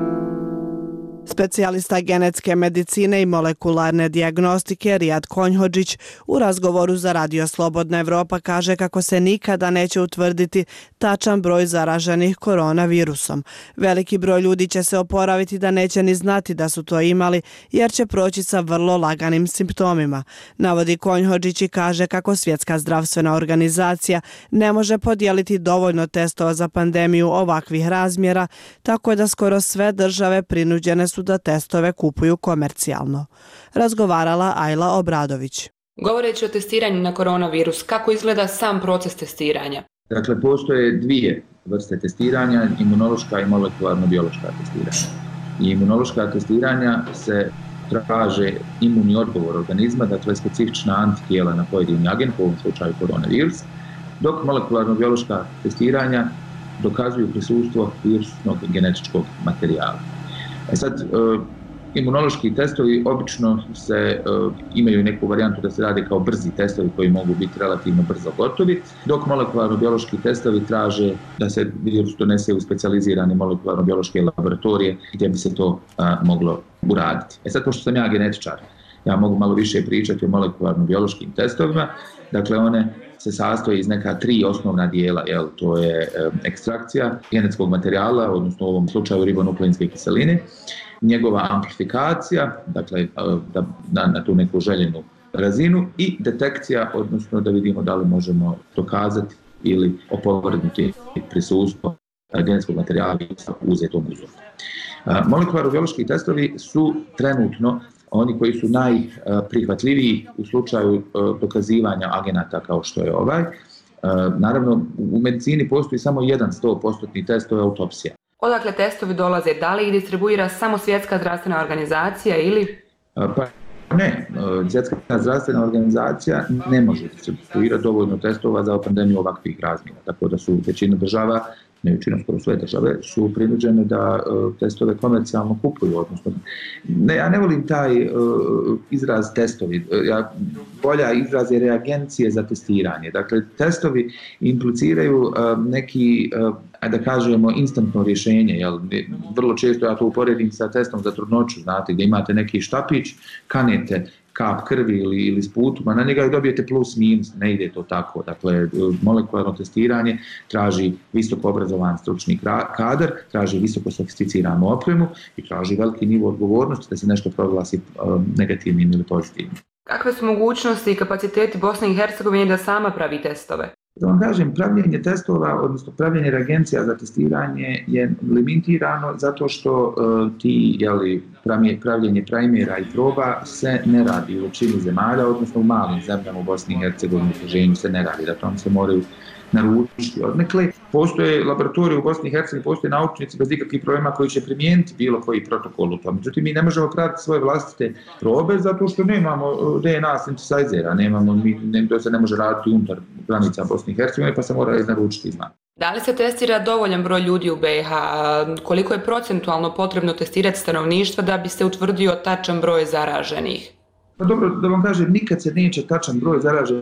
Specijalista genetske medicine i molekularne dijagnostike Rijad Konjhodžić u razgovoru za Radio Slobodna Evropa kaže kako se nikada neće utvrditi tačan broj zaraženih koronavirusom. Veliki broj ljudi će se oporaviti da neće ni znati da su to imali, jer će proći sa vrlo laganim simptomima. Navodi Konjhodžić i kaže kako Svjetska zdravstvena organizacija ne može podijeliti dovoljno testova za pandemiju ovakvih razmjera, tako je da skoro sve države prinuđene su da testove kupuju komercijalno. Razgovarala Ajla Obradović. Govoreći o testiranju na koronavirus, kako izgleda sam proces testiranja? Dakle, postoje dvije vrste testiranja, imunološka i molekularno-biološka testiranja. I imunološka testiranja se traže imunni odgovor organizma, dakle specifična antitijela na pojedini agen, u ovom slučaju koronavirus, dok molekularno-biološka testiranja dokazuju prisustvo virusnog genetičkog materijala. E sad, uh, imunološki testovi obično se uh, imaju neku varijantu da se rade kao brzi testovi koji mogu biti relativno brzo gotovi, dok molekularno-biološki testovi traže da se virus donese u specijalizirane molekularno-biološke laboratorije gdje bi se to uh, moglo uraditi. E sad, pošto sam ja genetičar, ja mogu malo više pričati o molekularno-biološkim testovima. Dakle, one se sastoji iz neka tri osnovna dijela, jel, to je e, ekstrakcija genetskog materijala, odnosno u ovom slučaju ribonukleinske kiseline, njegova amplifikacija, dakle, da, na, na tu neku željenu razinu, i detekcija, odnosno da vidimo da li možemo dokazati ili opovrgnuti prisustvo genetskog materijala u uzetom uzorku. Molekularno-biološki testovi su trenutno oni koji su najprihvatljiviji u slučaju dokazivanja agenata kao što je ovaj. Naravno, u medicini postoji samo jedan sto posto test, to je autopsija. Odakle testovi dolaze? Da li ih distribuira samo Svjetska zdravstvena organizacija ili? Pa ne, Svjetska zdravstvena organizacija ne može distribuirati dovoljno testova za pandemiju ovakvih razmjera, tako da su većina država, ne većina, skoro sve države, su prinuđene da uh, testove komercijalno kupuju, odnosno, ne, ja ne volim taj uh, izraz testovi, ja, bolja izraz je reagencije za testiranje. Dakle, testovi impliciraju uh, neki, uh, da kažemo, instantno rješenje, jel? Vrlo često ja to uporedim sa testom za trudnoću, znate, gdje imate neki štapić, kanete kap krvi ili, ili sputuma, na njega dobijete plus minus, ne ide to tako. Dakle, molekularno testiranje traži visoko obrazovan stručni kadar, traži visoko sofisticiranu opremu i traži veliki nivo odgovornosti da se nešto proglasi um, negativnim ili pozitivnim. Kakve su mogućnosti i kapaciteti Bosne i Hercegovine da sama pravi testove? Da vam kažem, pravljenje testova, odnosno pravljenje reagencija za testiranje je limitirano zato što uh, ti, jeli, pravljenje primera i proba se ne radi u većini zemalja, odnosno u malim zemljama u Bosni i Hercegovini u okruženju se ne radi, da tom se moraju naručiti odnekle. Postoje laboratorije u Bosni i Hercegovini, postoje naučnici bez ikakvih problema koji će primijeniti bilo koji protokol u tom. Međutim, mi ne možemo praviti svoje vlastite probe zato što nemamo D N A synthesizera, nemamo, mi, ne, to se ne može raditi unutar granica Bosne i Hercegovine, pa se mora naručiti izvan. Da li se testira dovoljan broj ljudi u B i H? Koliko je procentualno potrebno testirati stanovništva da bi se utvrdio tačan broj zaraženih? Pa dobro, da vam kažem, nikad se neće tačan broj zaraženih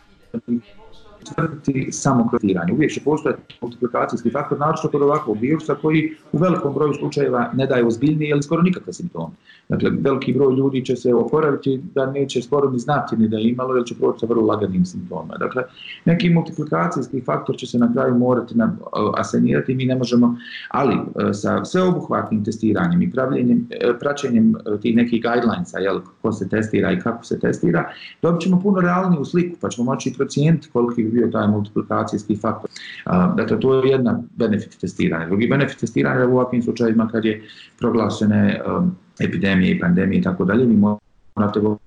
tvrditi samo kroz testiranje. Uvijek će postojati multiplikacijski faktor, naročito kod ovakvog virusa koji u velikom broju slučajeva ne daje ozbiljnije ili skoro nikakve simptome. Dakle, veliki broj ljudi će se oporaviti da neće skoro ni znati ni da je imalo, jer će proći sa vrlo laganim simptomima. Dakle, neki multiplikacijski faktor će se na kraju morati na, asenirati, mi ne možemo, ali sa sveobuhvatnim testiranjem i pravljenjem, praćenjem tih nekih guidelinesa, jel, ko se testira i kako se testira, dobit ćemo puno realniju sliku, pa ćemo moći procijeniti koliki bi bio taj multiplikacijski faktor. Dakle, to je jedna benefit testiranja. Drugi benefit testiranja u ovakvim slučajima kad je proglašene um, epidemije i pandemije i tako dalje, vi morate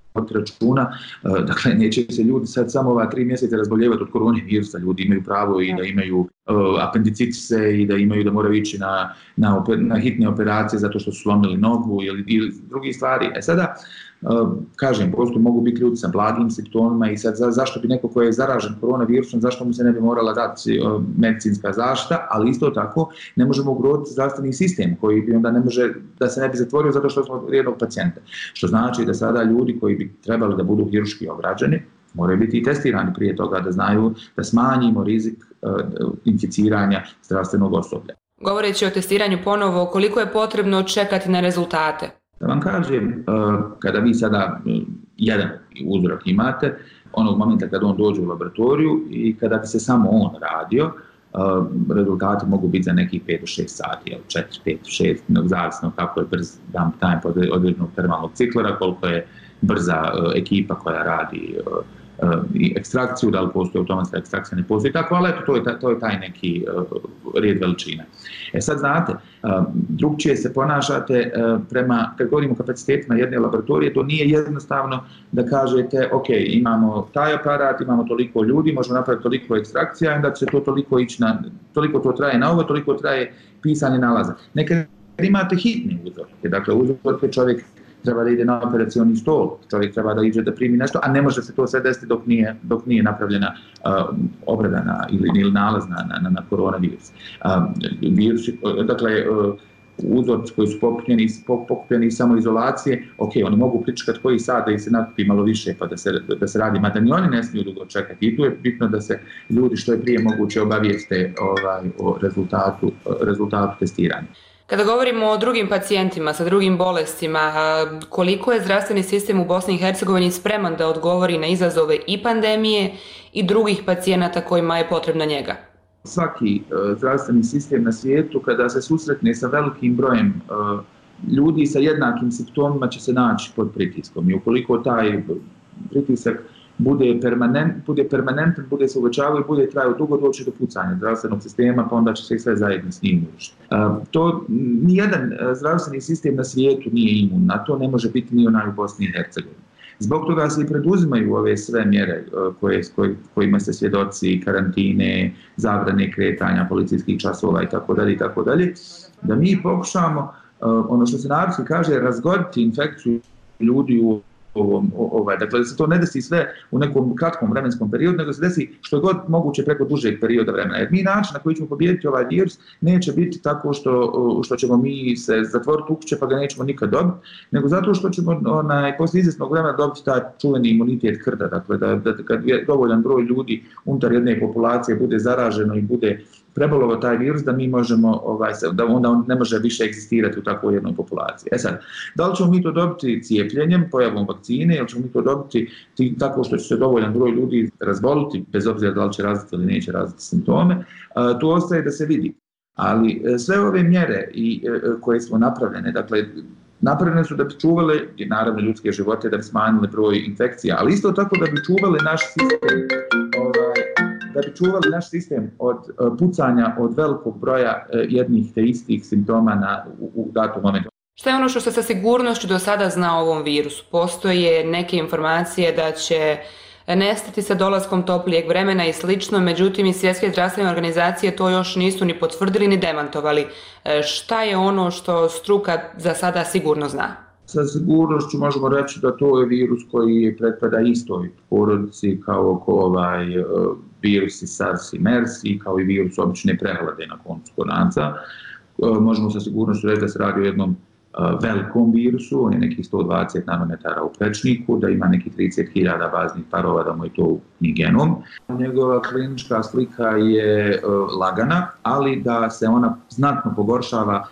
računa, dakle neće se ljudi sad samo ova tri mjeseca razboljevati od korone virusa, ljudi imaju pravo i da imaju uh, apendicitise i da imaju da moraju ići na, na, na hitne operacije zato što su slomili nogu ili, ili drugi stvari. E sada, uh, kažem, postoje mogu biti ljudi sa blagim simptomima i sad za, zašto bi neko ko je zaražen koronavirusom, zašto mu se ne bi morala dati uh, medicinska zaštita, ali isto tako ne možemo ugroziti zdravstveni sistem koji bi onda ne može da se ne bi zatvorio zato što smo jednog pacijenta. Što znači da sada ljudi koji bi trebali da budu hirurški obrađeni, moraju biti i testirani prije toga da znaju da smanjimo rizik uh, inficiranja zdravstvenog osoblja. Govoreći o testiranju ponovo, koliko je potrebno čekati na rezultate? Da vam kažem, uh, kada vi sada uh, jedan uzorak imate, onog momenta kada on dođe u laboratoriju i kada bi se samo on radio, Uh, rezultati mogu biti za nekih pet do šest sati, četiri, pet, šest, zavisno kako je brz dump time pod određenog termalnog ciklera, koliko je brza uh, ekipa koja radi uh, uh, i ekstrakciju, da li postoji automatska ekstrakcija, ne postoji tako, ali eto, to je, to je taj neki uh, red veličina. E sad znate, uh, drugčije se ponašate uh, prema, kad govorimo o kapacitetima jedne laboratorije, to nije jednostavno da kažete, ok, imamo taj aparat, imamo toliko ljudi, možemo napraviti toliko ekstrakcija, onda će to toliko ići na, toliko to traje na ovo, toliko traje pisanje nalaza. Nekad imate hitne uzorke, dakle uzorke čovjek treba da ide na operacioni stol, čovjek treba da ide da primi nešto, a ne može se to sve desiti dok nije, dok nije napravljena uh, obrada na, ili, ili nalaz na, na, na koronavirus. Uh, virus, dakle, uh, uzorci koji su pokupljeni, pokupljeni iz samoizolacije, ok, oni mogu pričekati koji sat da ih se nakupi malo više pa da se, da se radi, mada ni oni ne smiju dugo čekati i tu je bitno da se ljudi što je prije moguće obavijeste ovaj, o rezultatu, rezultatu testiranja. Kada govorimo o drugim pacijentima sa drugim bolestima, koliko je zdravstveni sistem u Bosni i Hercegovini spreman da odgovori na izazove i pandemije i drugih pacijenata kojima je potrebna njega? Svaki uh, zdravstveni sistem na svijetu kada se susretne sa velikim brojem uh, ljudi sa jednakim simptomima će se naći pod pritiskom i ukoliko taj pritisak bude permanent, bude permanentan, bude se uvećavao i bude trajao dugo, doći do pucanja zdravstvenog sistema, pa onda će se sve zajedno s njim ući. Uh, to nijedan zdravstveni sistem na svijetu nije imun, na to ne može biti ni onaj u Bosni i Hercegovini. Zbog toga se i preduzimaju ove sve mjere koje, koje, kojima se svjedoci, karantine, zabrane kretanja, policijskih časova i tako dalje i tako dalje, da mi pokušamo, ono što se narodski kaže, razgoditi infekciju ljudi u ovom, ovaj, dakle da se to ne desi sve u nekom kratkom vremenskom periodu, nego se desi što je god moguće preko dužeg perioda vremena. Jer mi način na koji ćemo pobijediti ovaj virus neće biti tako što, što ćemo mi se zatvoriti u kuće pa ga nećemo nikad dobiti, nego zato što ćemo onaj, poslije izvjesnog vremena dobiti taj čuveni imunitet krda, dakle da, da kad je dovoljan broj ljudi unutar jedne populacije bude zaraženo i bude prebolovo taj virus, da mi možemo, ovaj, da onda on ne može više egzistirati u takvoj jednoj populaciji. E sad, da li ćemo mi to dobiti cijepljenjem, pojavom vakcine, ili ćemo mi to dobiti tako što će se dovoljan broj ljudi razboliti, bez obzira da li će razviti ili neće razviti simptome, to ostaje da se vidi. Ali sve ove mjere i, koje smo napravljene, dakle, napravljene su da bi čuvale, naravno, ljudske živote, da bi smanjile broj infekcija, ali isto tako da bi čuvale naš sistem, ovaj, da bi čuvali naš sistem od uh, pucanja od velikog broja uh, jednih te istih simptoma na, u, u datom momentu. Šta je ono što se sa sigurnošću do sada zna o ovom virusu? Postoje neke informacije da će nestati sa dolaskom toplijeg vremena i slično, međutim i svjetske zdravstvene organizacije to još nisu ni potvrdili ni demantovali. E, šta je ono što struka za sada sigurno zna? Sa sigurnošću možemo reći da to je virus koji pretpada istoj porodici kao ovaj virus i SARS i MERS i kao i virus obične prehlade na koncu konca. Možemo sa sigurnošću reći da se radi o jednom velikom virusu, on je nekih sto dvadeset nanometara u prečniku, da ima nekih trideset hiljada baznih parova, da mu je to ni genom. Njegova klinička slika je lagana, ali da se ona znatno pogoršava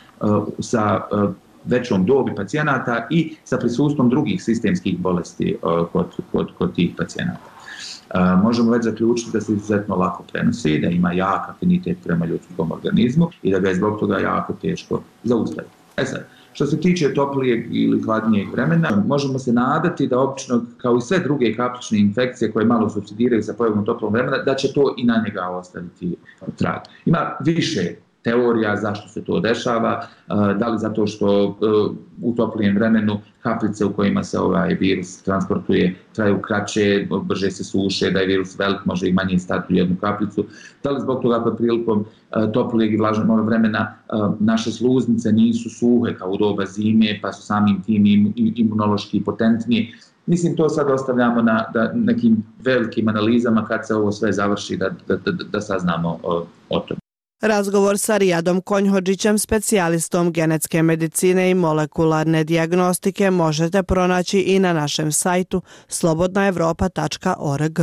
sa većom dobi pacijenata i sa prisustvom drugih sistemskih bolesti kod, kod, kod tih pacijenata. Uh, možemo već zaključiti da se izuzetno lako prenosi, da ima jak afinitet prema ljudskom organizmu i da ga je zbog toga jako teško zaustaviti. E sad, što se tiče toplijeg ili hladnijeg vremena, možemo se nadati da obično, kao i sve druge kaplične infekcije koje malo supsidiraju sa pojavom toplog vremena, da će to i na njega ostaviti trag. Ima više teorija zašto se to dešava, da li zato što u toplijem vremenu kapljice u kojima se ovaj virus transportuje traju kraće, brže se suše, da je virus velik, može i manje stati u jednu kapljicu, da li zbog toga pod prilikom toplijeg i vlažnog vremena naše sluznice nisu suhe kao u doba zime, pa su samim tim imunološki potentnije. Mislim, to sad ostavljamo na da, nekim velikim analizama kad se ovo sve završi da, da, da, da saznamo o, o tome. Razgovor sa Rijadom Konjhodžićem, specijalistom genetske medicine i molekularne dijagnostike, možete pronaći i na našem sajtu slobodna evropa tačka org.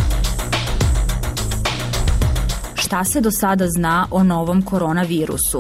Šta se do sada zna o novom koronavirusu?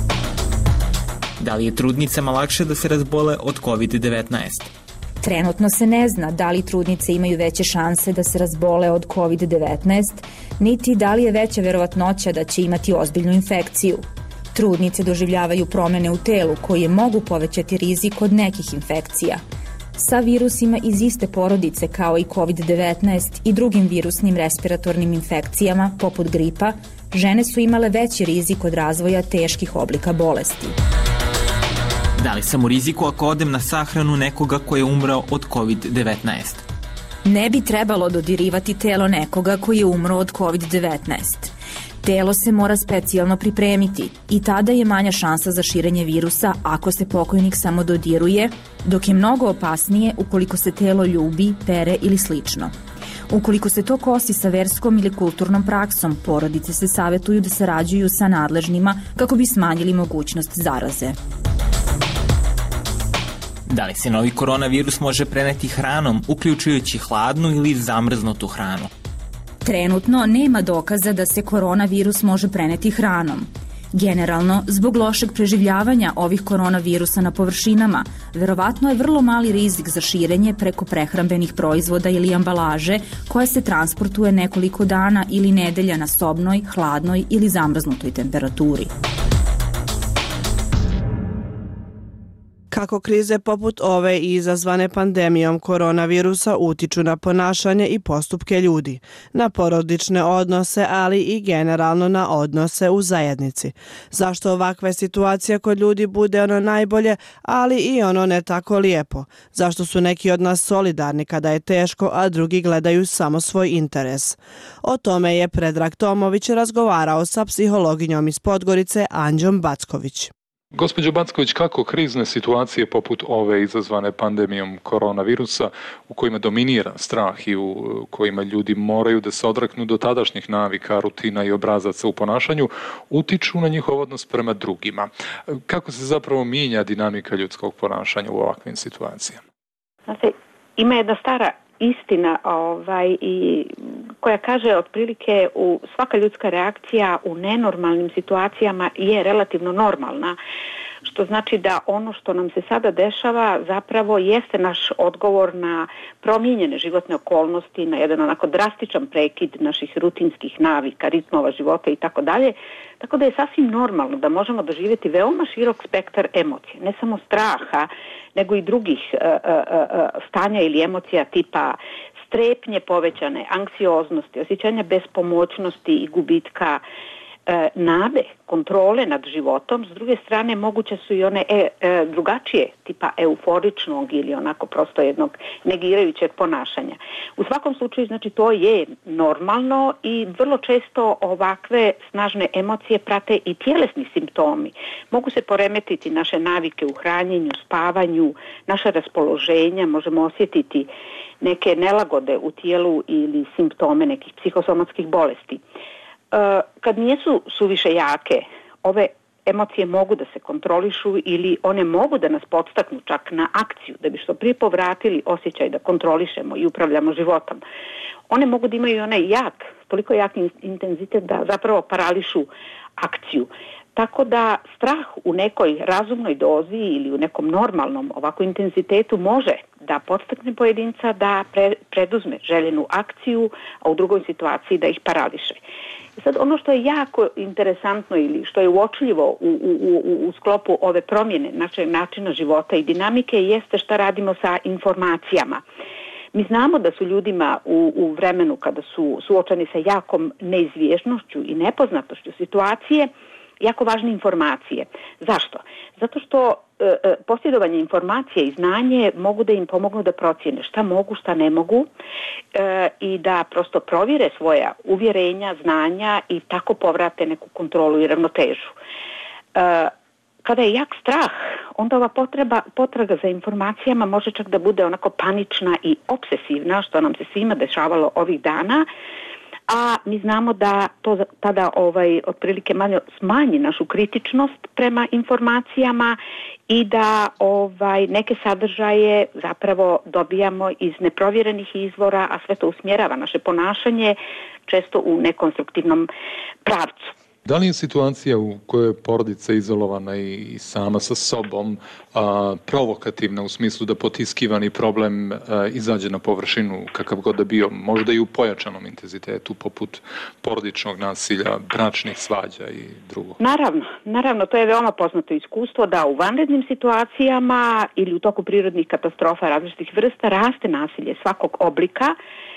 Da li je trudnicama lakše da se razbole od kovid devetnaest? Trenutno se ne zna da li trudnice imaju veće šanse da se razbole od kovid devetnaest, niti da li je veća verovatnoća da će imati ozbiljnu infekciju. Trudnice doživljavaju promene u telu koje mogu povećati rizik od nekih infekcija. Sa virusima iz iste porodice kao i kovid devetnaest i drugim virusnim respiratornim infekcijama, poput gripa, žene su imale veći rizik od razvoja teških oblika bolesti. Da li sam u riziku ako odem na sahranu nekoga ko je umrao od kovid devetnaest? Ne bi trebalo dodirivati telo nekoga koji je umro od kovid devetnaest. Telo se mora specijalno pripremiti i tada je manja šansa za širenje virusa ako se pokojnik samo dodiruje, dok je mnogo opasnije ukoliko se telo ljubi, pere ili slično. Ukoliko se to kosi sa verskom ili kulturnom praksom, porodice se savetuju da sarađuju sa nadležnima kako bi smanjili mogućnost zaraze. Da li se novi koronavirus može preneti hranom, uključujući hladnu ili zamrznutu hranu? Trenutno nema dokaza da se koronavirus može preneti hranom. Generalno, zbog lošeg preživljavanja ovih koronavirusa na površinama, verovatno je vrlo mali rizik za širenje preko prehrambenih proizvoda ili ambalaže koja se transportuje nekoliko dana ili nedelja na sobnoj, hladnoj ili zamrznutoj temperaturi. Kako krize poput ove i izazvane pandemijom koronavirusa utiču na ponašanje i postupke ljudi, na porodične odnose, ali i generalno na odnose u zajednici. Zašto ovakve situacije kod ljudi bude ono najbolje, ali i ono ne tako lijepo? Zašto su neki od nas solidarni kada je teško, a drugi gledaju samo svoj interes? O tome je Predrag Tomović razgovarao sa psihologinjom iz Podgorice Anđom Backović. Gospođo Backović, kako krizne situacije poput ove izazvane pandemijom koronavirusa u kojima dominira strah i u kojima ljudi moraju da se odreknu do tadašnjih navika, rutina i obrazaca u ponašanju utiču na njihov odnos prema drugima? Kako se zapravo mijenja dinamika ljudskog ponašanja u ovakvim situacijama? Znate, ima jedna stara istina ovaj, i koja kaže otprilike u svaka ljudska reakcija u nenormalnim situacijama je relativno normalna, što znači da ono što nam se sada dešava zapravo jeste naš odgovor na promijenjene životne okolnosti, na jedan onako drastičan prekid naših rutinskih navika, ritmova života i tako dalje. Tako da je sasvim normalno da možemo doživjeti veoma širok spektar emocija, ne samo straha, nego i drugih uh, uh, stanja ili emocija tipa strepnje povećane, anksioznosti, osjećanja bespomoćnosti i gubitka e, nade, kontrole nad životom. S druge strane, moguće su i one e, e, drugačije, tipa euforičnog ili onako prosto jednog negirajućeg ponašanja. U svakom slučaju, znači, to je normalno i vrlo često ovakve snažne emocije prate i tjelesni simptomi. Mogu se poremetiti naše navike u hranjenju, spavanju, naše raspoloženja, možemo osjetiti neke nelagode u tijelu ili simptome nekih psihosomatskih bolesti. Kad nisu suviše jake, ove emocije mogu da se kontrolišu ili one mogu da nas podstaknu čak na akciju, da bi što prije povratili osjećaj da kontrolišemo i upravljamo životom. One mogu da imaju onaj jak, toliko jak intenzitet da zapravo parališu akciju. Tako da strah u nekoj razumnoj dozi ili u nekom normalnom ovako intenzitetu može da podstakne pojedinca da pre, preduzme željenu akciju, a u drugoj situaciji da ih parališe. I sad ono što je jako interesantno ili što je uočljivo u, u, u, u sklopu ove promjene našeg načina života i dinamike jeste šta radimo sa informacijama. Mi znamo da su ljudima u, u vremenu kada su suočeni sa jakom neizvjesnošću i nepoznatošću situacije jako važne informacije. Zašto? Zato što e, posjedovanje informacije i znanje mogu da im pomognu da procjene šta mogu, šta ne mogu e, i da prosto provjere svoja uvjerenja, znanja i tako povrate neku kontrolu i ravnotežu. E, Kada je jak strah, onda ova potreba, potraga za informacijama može čak da bude onako panična i obsesivna, što nam se svima dešavalo ovih dana, a mi znamo da to tada ovaj, otprilike malo smanji našu kritičnost prema informacijama i da ovaj, neke sadržaje zapravo dobijamo iz neprovjerenih izvora, a sve to usmjerava naše ponašanje često u nekonstruktivnom pravcu. Da li je situacija u kojoj je porodica izolovana i sama sa sobom a, provokativna u smislu da potiskivani problem a, izađe na površinu kakav god da bio, možda i u pojačanom intenzitetu poput porodičnog nasilja, bračnih svađa i drugo? Naravno, naravno, to je veoma poznato iskustvo da u vanrednim situacijama ili u toku prirodnih katastrofa različitih vrsta raste nasilje svakog oblika.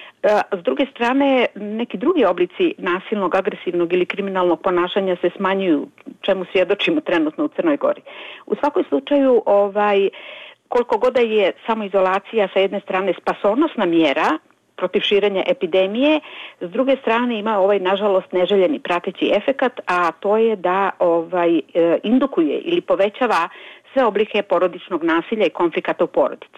S druge strane, neki drugi oblici nasilnog, agresivnog ili kriminalnog ponašanja se smanjuju, čemu svjedočimo trenutno u Crnoj Gori. U svakom slučaju, ovaj, koliko god je samoizolacija sa jedne strane spasonosna mjera protiv širenja epidemije, s druge strane ima ovaj, nažalost, neželjeni prateći efekat, a to je da ovaj, indukuje ili povećava sve oblike porodičnog nasilja i konflikata u porodici.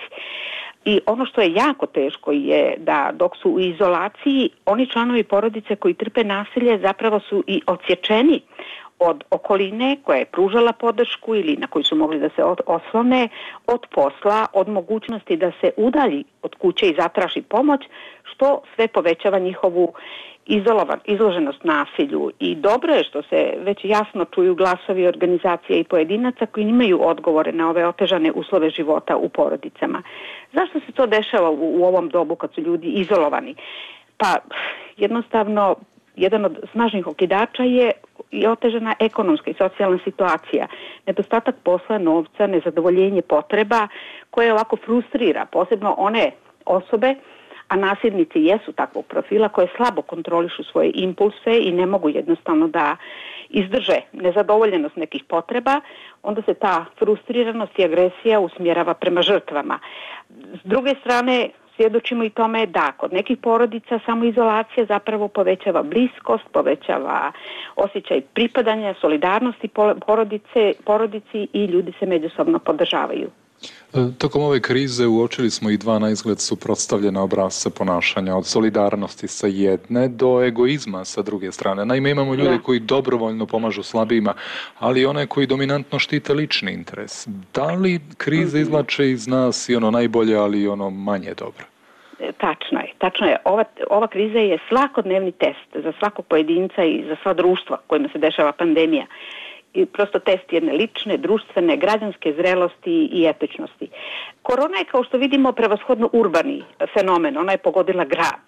I ono što je jako teško je da dok su u izolaciji, oni članovi porodice koji trpe nasilje zapravo su i odsječeni od okoline koja je pružala podršku ili na koju su mogli da se oslone, od posla, od mogućnosti da se udalji od kuće i zatraži pomoć, što sve povećava njihovu izolovan, izloženost nasilju. I dobro je što se već jasno čuju glasovi organizacija i pojedinaca koji imaju odgovore na ove otežane uslove života u porodicama. Zašto se to dešava u, u ovom dobu kad su ljudi izolovani? Pa jednostavno jedan od snažnih okidača je i otežana ekonomska i socijalna situacija, nedostatak posla, novca, nezadovoljenje potreba koje ovako frustrira, posebno one osobe, a nasilnici jesu takvog profila, koje slabo kontrolišu svoje impulse i ne mogu jednostavno da izdrže nezadovoljenost nekih potreba, onda se ta frustriranost i agresija usmjerava prema žrtvama. S druge strane, svjedočimo i tome da kod nekih porodica samoizolacija zapravo povećava bliskost, povećava osjećaj pripadanja, solidarnosti porodice, porodici i ljudi se međusobno podržavaju. Tokom ove krize uočili smo i dva naizgled suprotstavljena obrasca ponašanja, od solidarnosti sa jedne do egoizma sa druge strane. Naime, imamo ljude da. koji dobrovoljno pomažu slabijima, ali i one koji dominantno štite lični interes. Da li krize izvlače iz nas i ono najbolje, ali i ono manje dobro? Tačno je, tačno je. Ova, ova kriza je svakodnevni test za svakog pojedinca i za sva društva kojima se dešava pandemija. I prosto test jedne lične, društvene, građanske zrelosti i etičnosti. Korona je, kao što vidimo, prevashodno urbani fenomen. Ona je pogodila grad.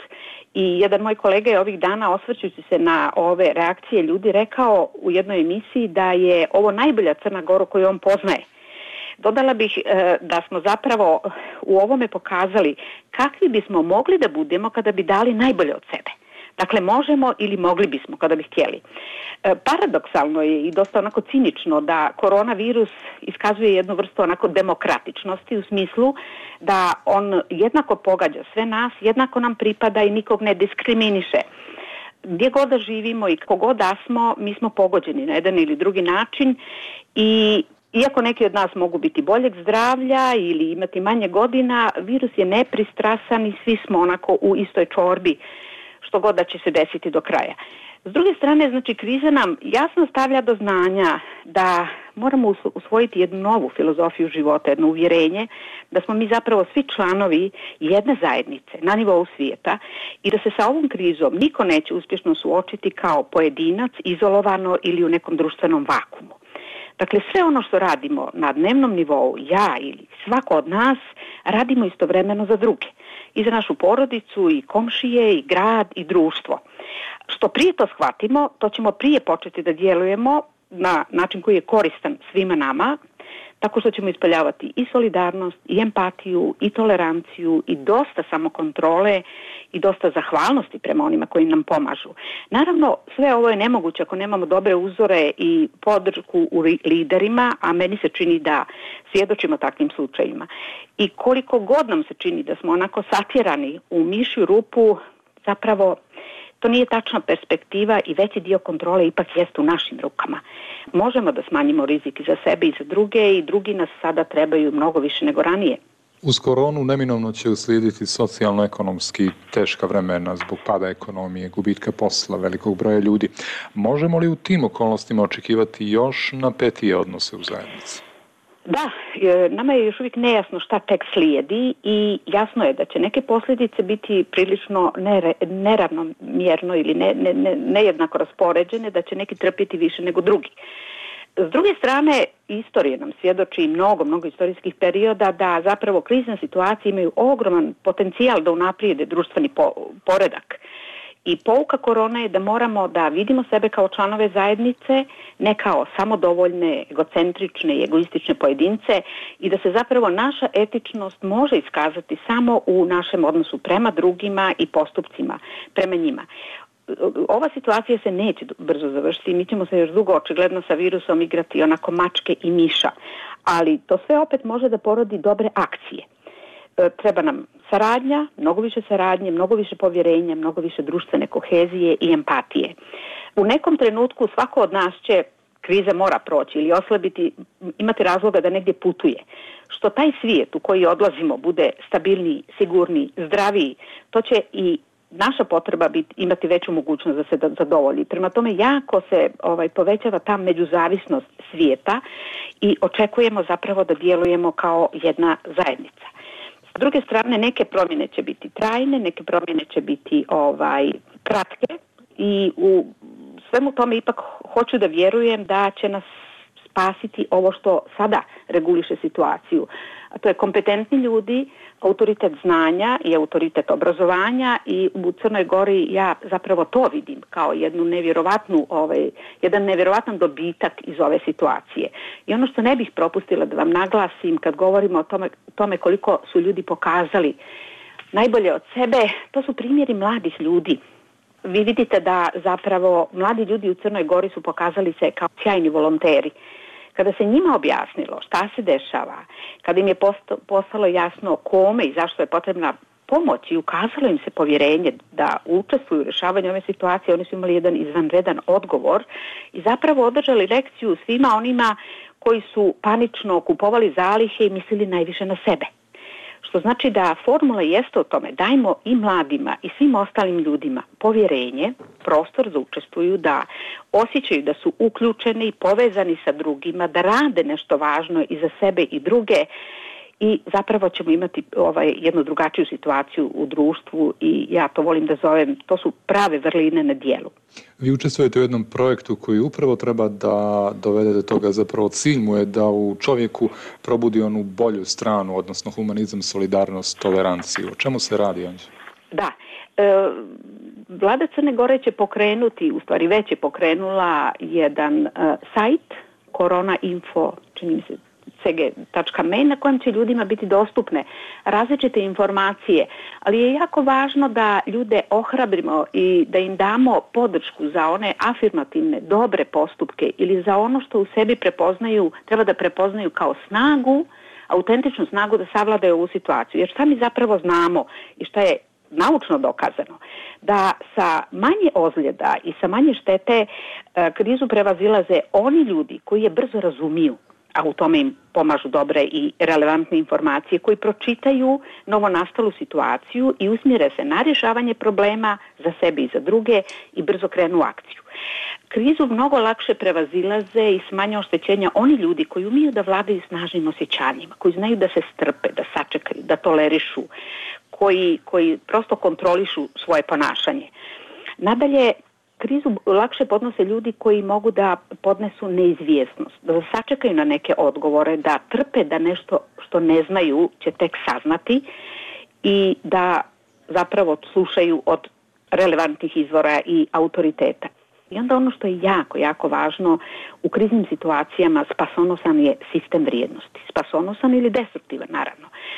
I jedan moj kolega je ovih dana, osvrćući se na ove reakcije ljudi, rekao u jednoj emisiji da je ovo najbolja Crna Gora koju on poznaje. Dodala bih e, da smo zapravo u ovome pokazali kakvi bismo mogli da budemo kada bi dali najbolje od sebe. Dakle, možemo ili mogli bismo kada bi htjeli. E, paradoksalno je i dosta onako cinično da koronavirus iskazuje jednu vrstu onako demokratičnosti u smislu da on jednako pogađa sve nas, jednako nam pripada i nikog ne diskriminiše. Gdje god da živimo i kogod da smo, mi smo pogođeni na jedan ili drugi način i iako neki od nas mogu biti boljeg zdravlja ili imati manje godina, virus je nepristrasan i svi smo onako u istoj čorbi, što god da će se desiti do kraja. S druge strane, znači, kriza nam jasno stavlja do znanja da moramo usvojiti jednu novu filozofiju života, jedno uvjerenje da smo mi zapravo svi članovi jedne zajednice na nivou svijeta i da se sa ovom krizom niko neće uspješno suočiti kao pojedinac, izolovano ili u nekom društvenom vakumu. Dakle, sve ono što radimo na dnevnom nivou, ja ili svako od nas, radimo istovremeno za druge. I za našu porodicu, i komšije, i grad, i društvo. Što prije to shvatimo, to ćemo prije početi da djelujemo na način koji je koristan svima nama, tako što ćemo ispoljavati i solidarnost, i empatiju, i toleranciju, i dosta samokontrole i dosta zahvalnosti prema onima koji nam pomažu. Naravno, sve ovo je nemoguće ako nemamo dobre uzore i podršku u liderima, a meni se čini da svjedočimo takvim slučajima. I koliko god nam se čini da smo onako satjerani u mišju rupu, zapravo to nije tačna perspektiva i veći dio kontrole ipak jest u našim rukama. Možemo da smanjimo rizik i za sebe i za druge i drugi nas sada trebaju mnogo više nego ranije. Uz koronu neminovno će uslijediti socijalno-ekonomski teška vremena zbog pada ekonomije, gubitka posla, velikog broja ljudi. Možemo li u tim okolnostima očekivati još napetije odnose u zajednici? Da, nama je još uvijek nejasno šta tek slijedi i jasno je da će neke posljedice biti prilično neravnomjerno ili ne, ne, ne, nejednako raspoređene, da će neki trpjeti više nego drugi. S druge strane, istorija nam svjedoči mnogo, mnogo istorijskih perioda da zapravo krizne situacije imaju ogroman potencijal da unaprijede društveni po, poredak. I pouka korone je da moramo da vidimo sebe kao članove zajednice, ne kao samodovoljne, egocentrične i egoistične pojedince i da se zapravo naša etičnost može iskazati samo u našem odnosu prema drugima i postupcima prema njima. Ova situacija se neće brzo završiti i mi ćemo se još dugo očigledno sa virusom igrati onako mačke i miša, ali to sve opet može da porodi dobre akcije. Treba nam saradnja, mnogo više saradnje, mnogo više povjerenja, mnogo više društvene kohezije i empatije. U nekom trenutku svako od nas će, kriza mora proći ili oslabiti, imati razloga da negdje putuje. Što taj svijet u koji odlazimo bude stabilniji, sigurniji, zdraviji, to će i naša potreba biti, imati veću mogućnost da se zadovolji. Prema tome jako se ovaj, povećava ta međuzavisnost svijeta i očekujemo zapravo da djelujemo kao jedna zajednica. S druge strane, neke promjene će biti trajne, neke promjene će biti ovaj, kratke i u svemu tome ipak hoću da vjerujem da će nas spasiti ovo što sada reguliše situaciju. A to je kompetentni ljudi, autoritet znanja i autoritet obrazovanja i u Crnoj Gori ja zapravo to vidim kao jednu nevjerovatnu, ovaj, jedan nevjerovatan dobitak iz ove situacije. I ono što ne bih propustila da vam naglasim kad govorimo o tome, tome koliko su ljudi pokazali najbolje od sebe, to su primjeri mladih ljudi. Vi vidite da zapravo mladi ljudi u Crnoj Gori su pokazali se kao sjajni volonteri. Kada se njima objasnilo šta se dešava, kada im je postalo jasno kome i zašto je potrebna pomoć i ukazalo im se povjerenje da učestvuju u rješavanju ove situacije, oni su imali jedan izvanredan odgovor i zapravo održali lekciju svima onima koji su panično kupovali zalihe i mislili najviše na sebe. Što znači da formula jeste o tome, dajmo i mladima i svim ostalim ljudima povjerenje, prostor da učestvuju, da osjećaju da su uključeni, povezani sa drugima, da rade nešto važno i za sebe i druge i zapravo ćemo imati ovaj, jednu drugačiju situaciju u društvu i ja to volim da zovem, to su prave vrline na dijelu. Vi učestvujete u jednom projektu koji upravo treba da dovede do toga, zapravo cilj mu je da u čovjeku probudi onu bolju stranu, odnosno humanizam, solidarnost, toleranciju. O čemu se radi, Anđe? Da, e, Vlada Crne Gore će pokrenuti, u stvari već je pokrenula jedan e, sajt, korona info, čini mi se, c g tačka m e na kojem će ljudima biti dostupne različite informacije, ali je jako važno da ljude ohrabrimo i da im damo podršku za one afirmativne, dobre postupke ili za ono što u sebi prepoznaju, treba da prepoznaju kao snagu, autentičnu snagu da savladaju ovu situaciju. Jer šta mi zapravo znamo i šta je naučno dokazano, da sa manje ozljeda i sa manje štete e, krizu prevazilaze oni ljudi koji je brzo razumiju, a u tome im pomažu dobre i relevantne informacije, koji pročitaju novonastalu situaciju i usmjere se na rješavanje problema za sebe i za druge i brzo krenu u akciju. Krizu mnogo lakše prevazilaze i smanje oštećenja oni ljudi koji umiju da vladaju snažnim osjećanjima, koji znaju da se strpe, da sačekaju, da tolerišu, koji, koji prosto kontrolišu svoje ponašanje. Nadalje, krizu lakše podnose ljudi koji mogu da podnesu neizvjesnost, da sačekaju na neke odgovore, da trpe da nešto što ne znaju će tek saznati i da zapravo slušaju od relevantnih izvora i autoriteta. I onda ono što je jako, jako važno, u kriznim situacijama spasonosan je sistem vrijednosti. Spasonosan ili destruktivan, naravno.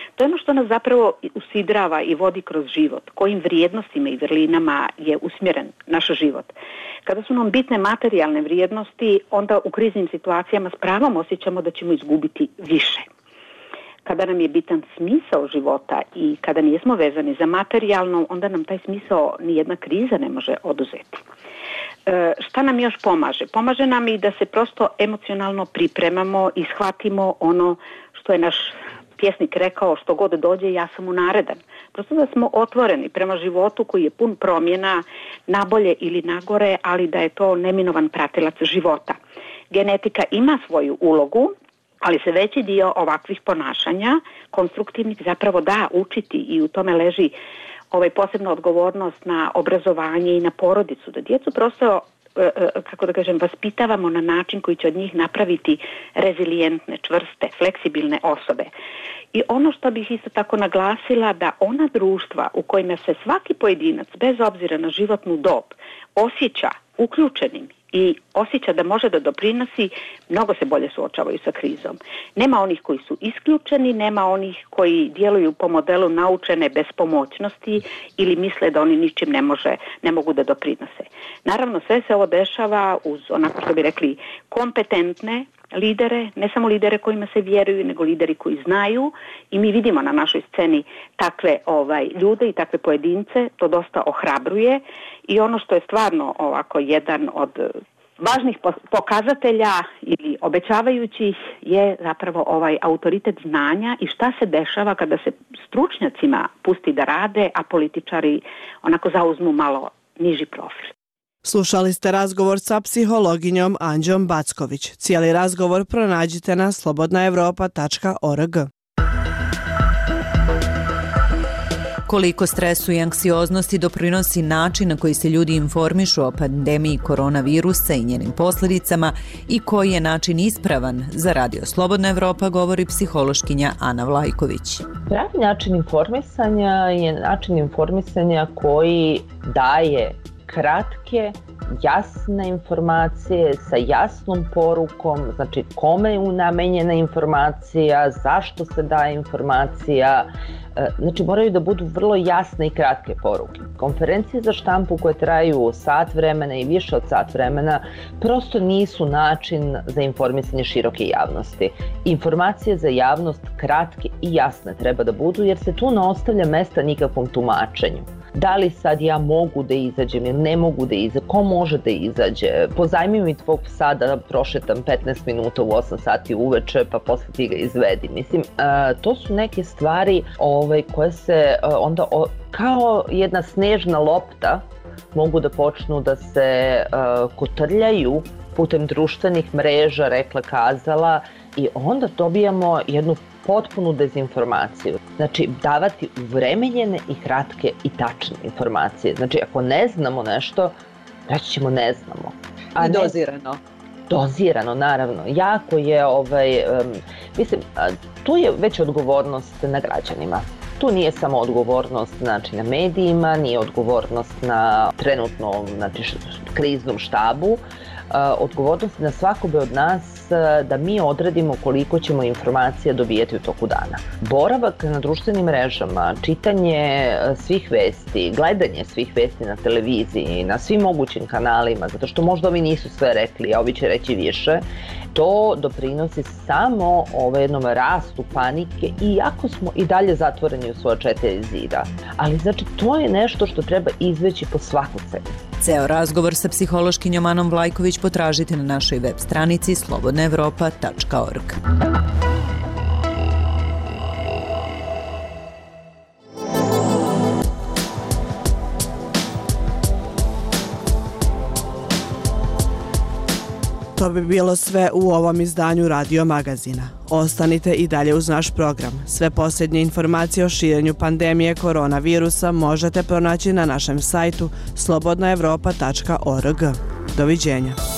To je ono što nas zapravo usidrava i vodi kroz život, kojim vrijednostima i vrlinama je usmjeren naš život. Kada su nam bitne materijalne vrijednosti, onda u kriznim situacijama s pravom osjećamo da ćemo izgubiti više. Kada nam je bitan smisao života i kada nismo vezani za materijalno, onda nam taj smisao nijedna kriza ne može oduzeti. E, šta nam još pomaže? Pomaže nam i da se prosto emocionalno pripremamo i shvatimo ono što je naš pjesnik rekao, što god dođe, ja sam mu naredan. Prosto da smo otvoreni prema životu koji je pun promjena, nabolje ili nagore, ali da je to neminovan pratilac života. Genetika ima svoju ulogu, ali se veći dio ovakvih ponašanja, konstruktivnih, zapravo da učiti i u tome leži ovaj posebna odgovornost na obrazovanje i na porodicu, da djecu prosto, kako da kažem, vaspitavamo na način koji će od njih napraviti rezilijentne, čvrste, fleksibilne osobe. I ono što bih isto tako naglasila, da ona društva u kojima se svaki pojedinac, bez obzira na životnu dob, osjeća uključenim i osjeća da može da doprinosi, mnogo se bolje suočavaju sa krizom. Nema onih koji su isključeni, nema onih koji djeluju po modelu naučene bespomoćnosti ili misle da oni ničim ne, može, ne mogu da doprinose. Naravno, sve se ovo dešava uz, onako što bi rekli, kompetentne lidere, ne samo lidere kojima se vjeruju, nego lideri koji znaju, i mi vidimo na našoj sceni takve ovaj, ljude i takve pojedince, to dosta ohrabruje. I ono što je stvarno ovako jedan od važnih pokazatelja ili obećavajućih je zapravo ovaj autoritet znanja i šta se dešava kada se stručnjacima pusti da rade, a političari onako zauzmu malo niži profil. Slušali ste razgovor sa psihologinjom Anđom Backović. Cijeli razgovor pronađite na slobodna evropa tačka org. Koliko stresu i anksioznosti doprinosi način na koji se ljudi informišu o pandemiji koronavirusa i njenim posljedicama i koji je način ispravan za Radio Slobodna Evropa, govori psihološkinja Ana Vlajković. Pravi način informisanja je način informisanja koji daje kratke, jasne informacije sa jasnom porukom, znači kome je namenjena informacija, zašto se daje informacija, znači moraju da budu vrlo jasne i kratke poruke. Konferencije za štampu koje traju sat vremena i više od sat vremena prosto nisu način za informisanje široke javnosti. Informacije za javnost kratke i jasne treba da budu, jer se tu ne ostavlja mesta nikakvom tumačenju. Da li sad ja mogu da izađem ili ne mogu da izađem, ko može da izađe, pozajmi mi tvog psa da prošetam petnaest minuta u osam sati uveče pa posle ti ga izvedi. Mislim, to su neke stvari ovaj, koje se onda kao jedna snežna lopta mogu da počnu da se kotrljaju putem društvenih mreža, rekla, kazala, i onda dobijamo jednu potpunu dezinformaciju. Znači, davati uvremenjene i kratke i tačne informacije. Znači, ako ne znamo nešto, reći ćemo ne znamo. A I dozirano. Ne, dozirano, naravno. Jako je, ovaj, um, mislim, tu je već odgovornost na građanima. Tu nije samo odgovornost, znači, na medijima, nije odgovornost na trenutnom, znači, kriznom štabu. Uh, odgovornost na svakome od nas uh, da mi odredimo koliko ćemo informacija dobijeti u toku dana. Boravak na društvenim mrežama, čitanje uh, svih vesti, gledanje svih vesti na televiziji, na svim mogućim kanalima, zato što možda ovi nisu sve rekli, a ovi će reći više, to doprinosi samo ovaj jednom rastu panike, iako smo i dalje zatvoreni u svoje četiri zida. Ali znači to je nešto što treba izveći po svaku cenu. Ceo razgovor sa psihološkinjom Anom Vlajković potražite na našoj web stranici slobodna evropa tačka org. To bi bilo sve u ovom izdanju Radio Magazina. Ostanite i dalje uz naš program. Sve posljednje informacije o širenju pandemije koronavirusa možete pronaći na našem sajtu slobodna evropa tačka org. Doviđenja.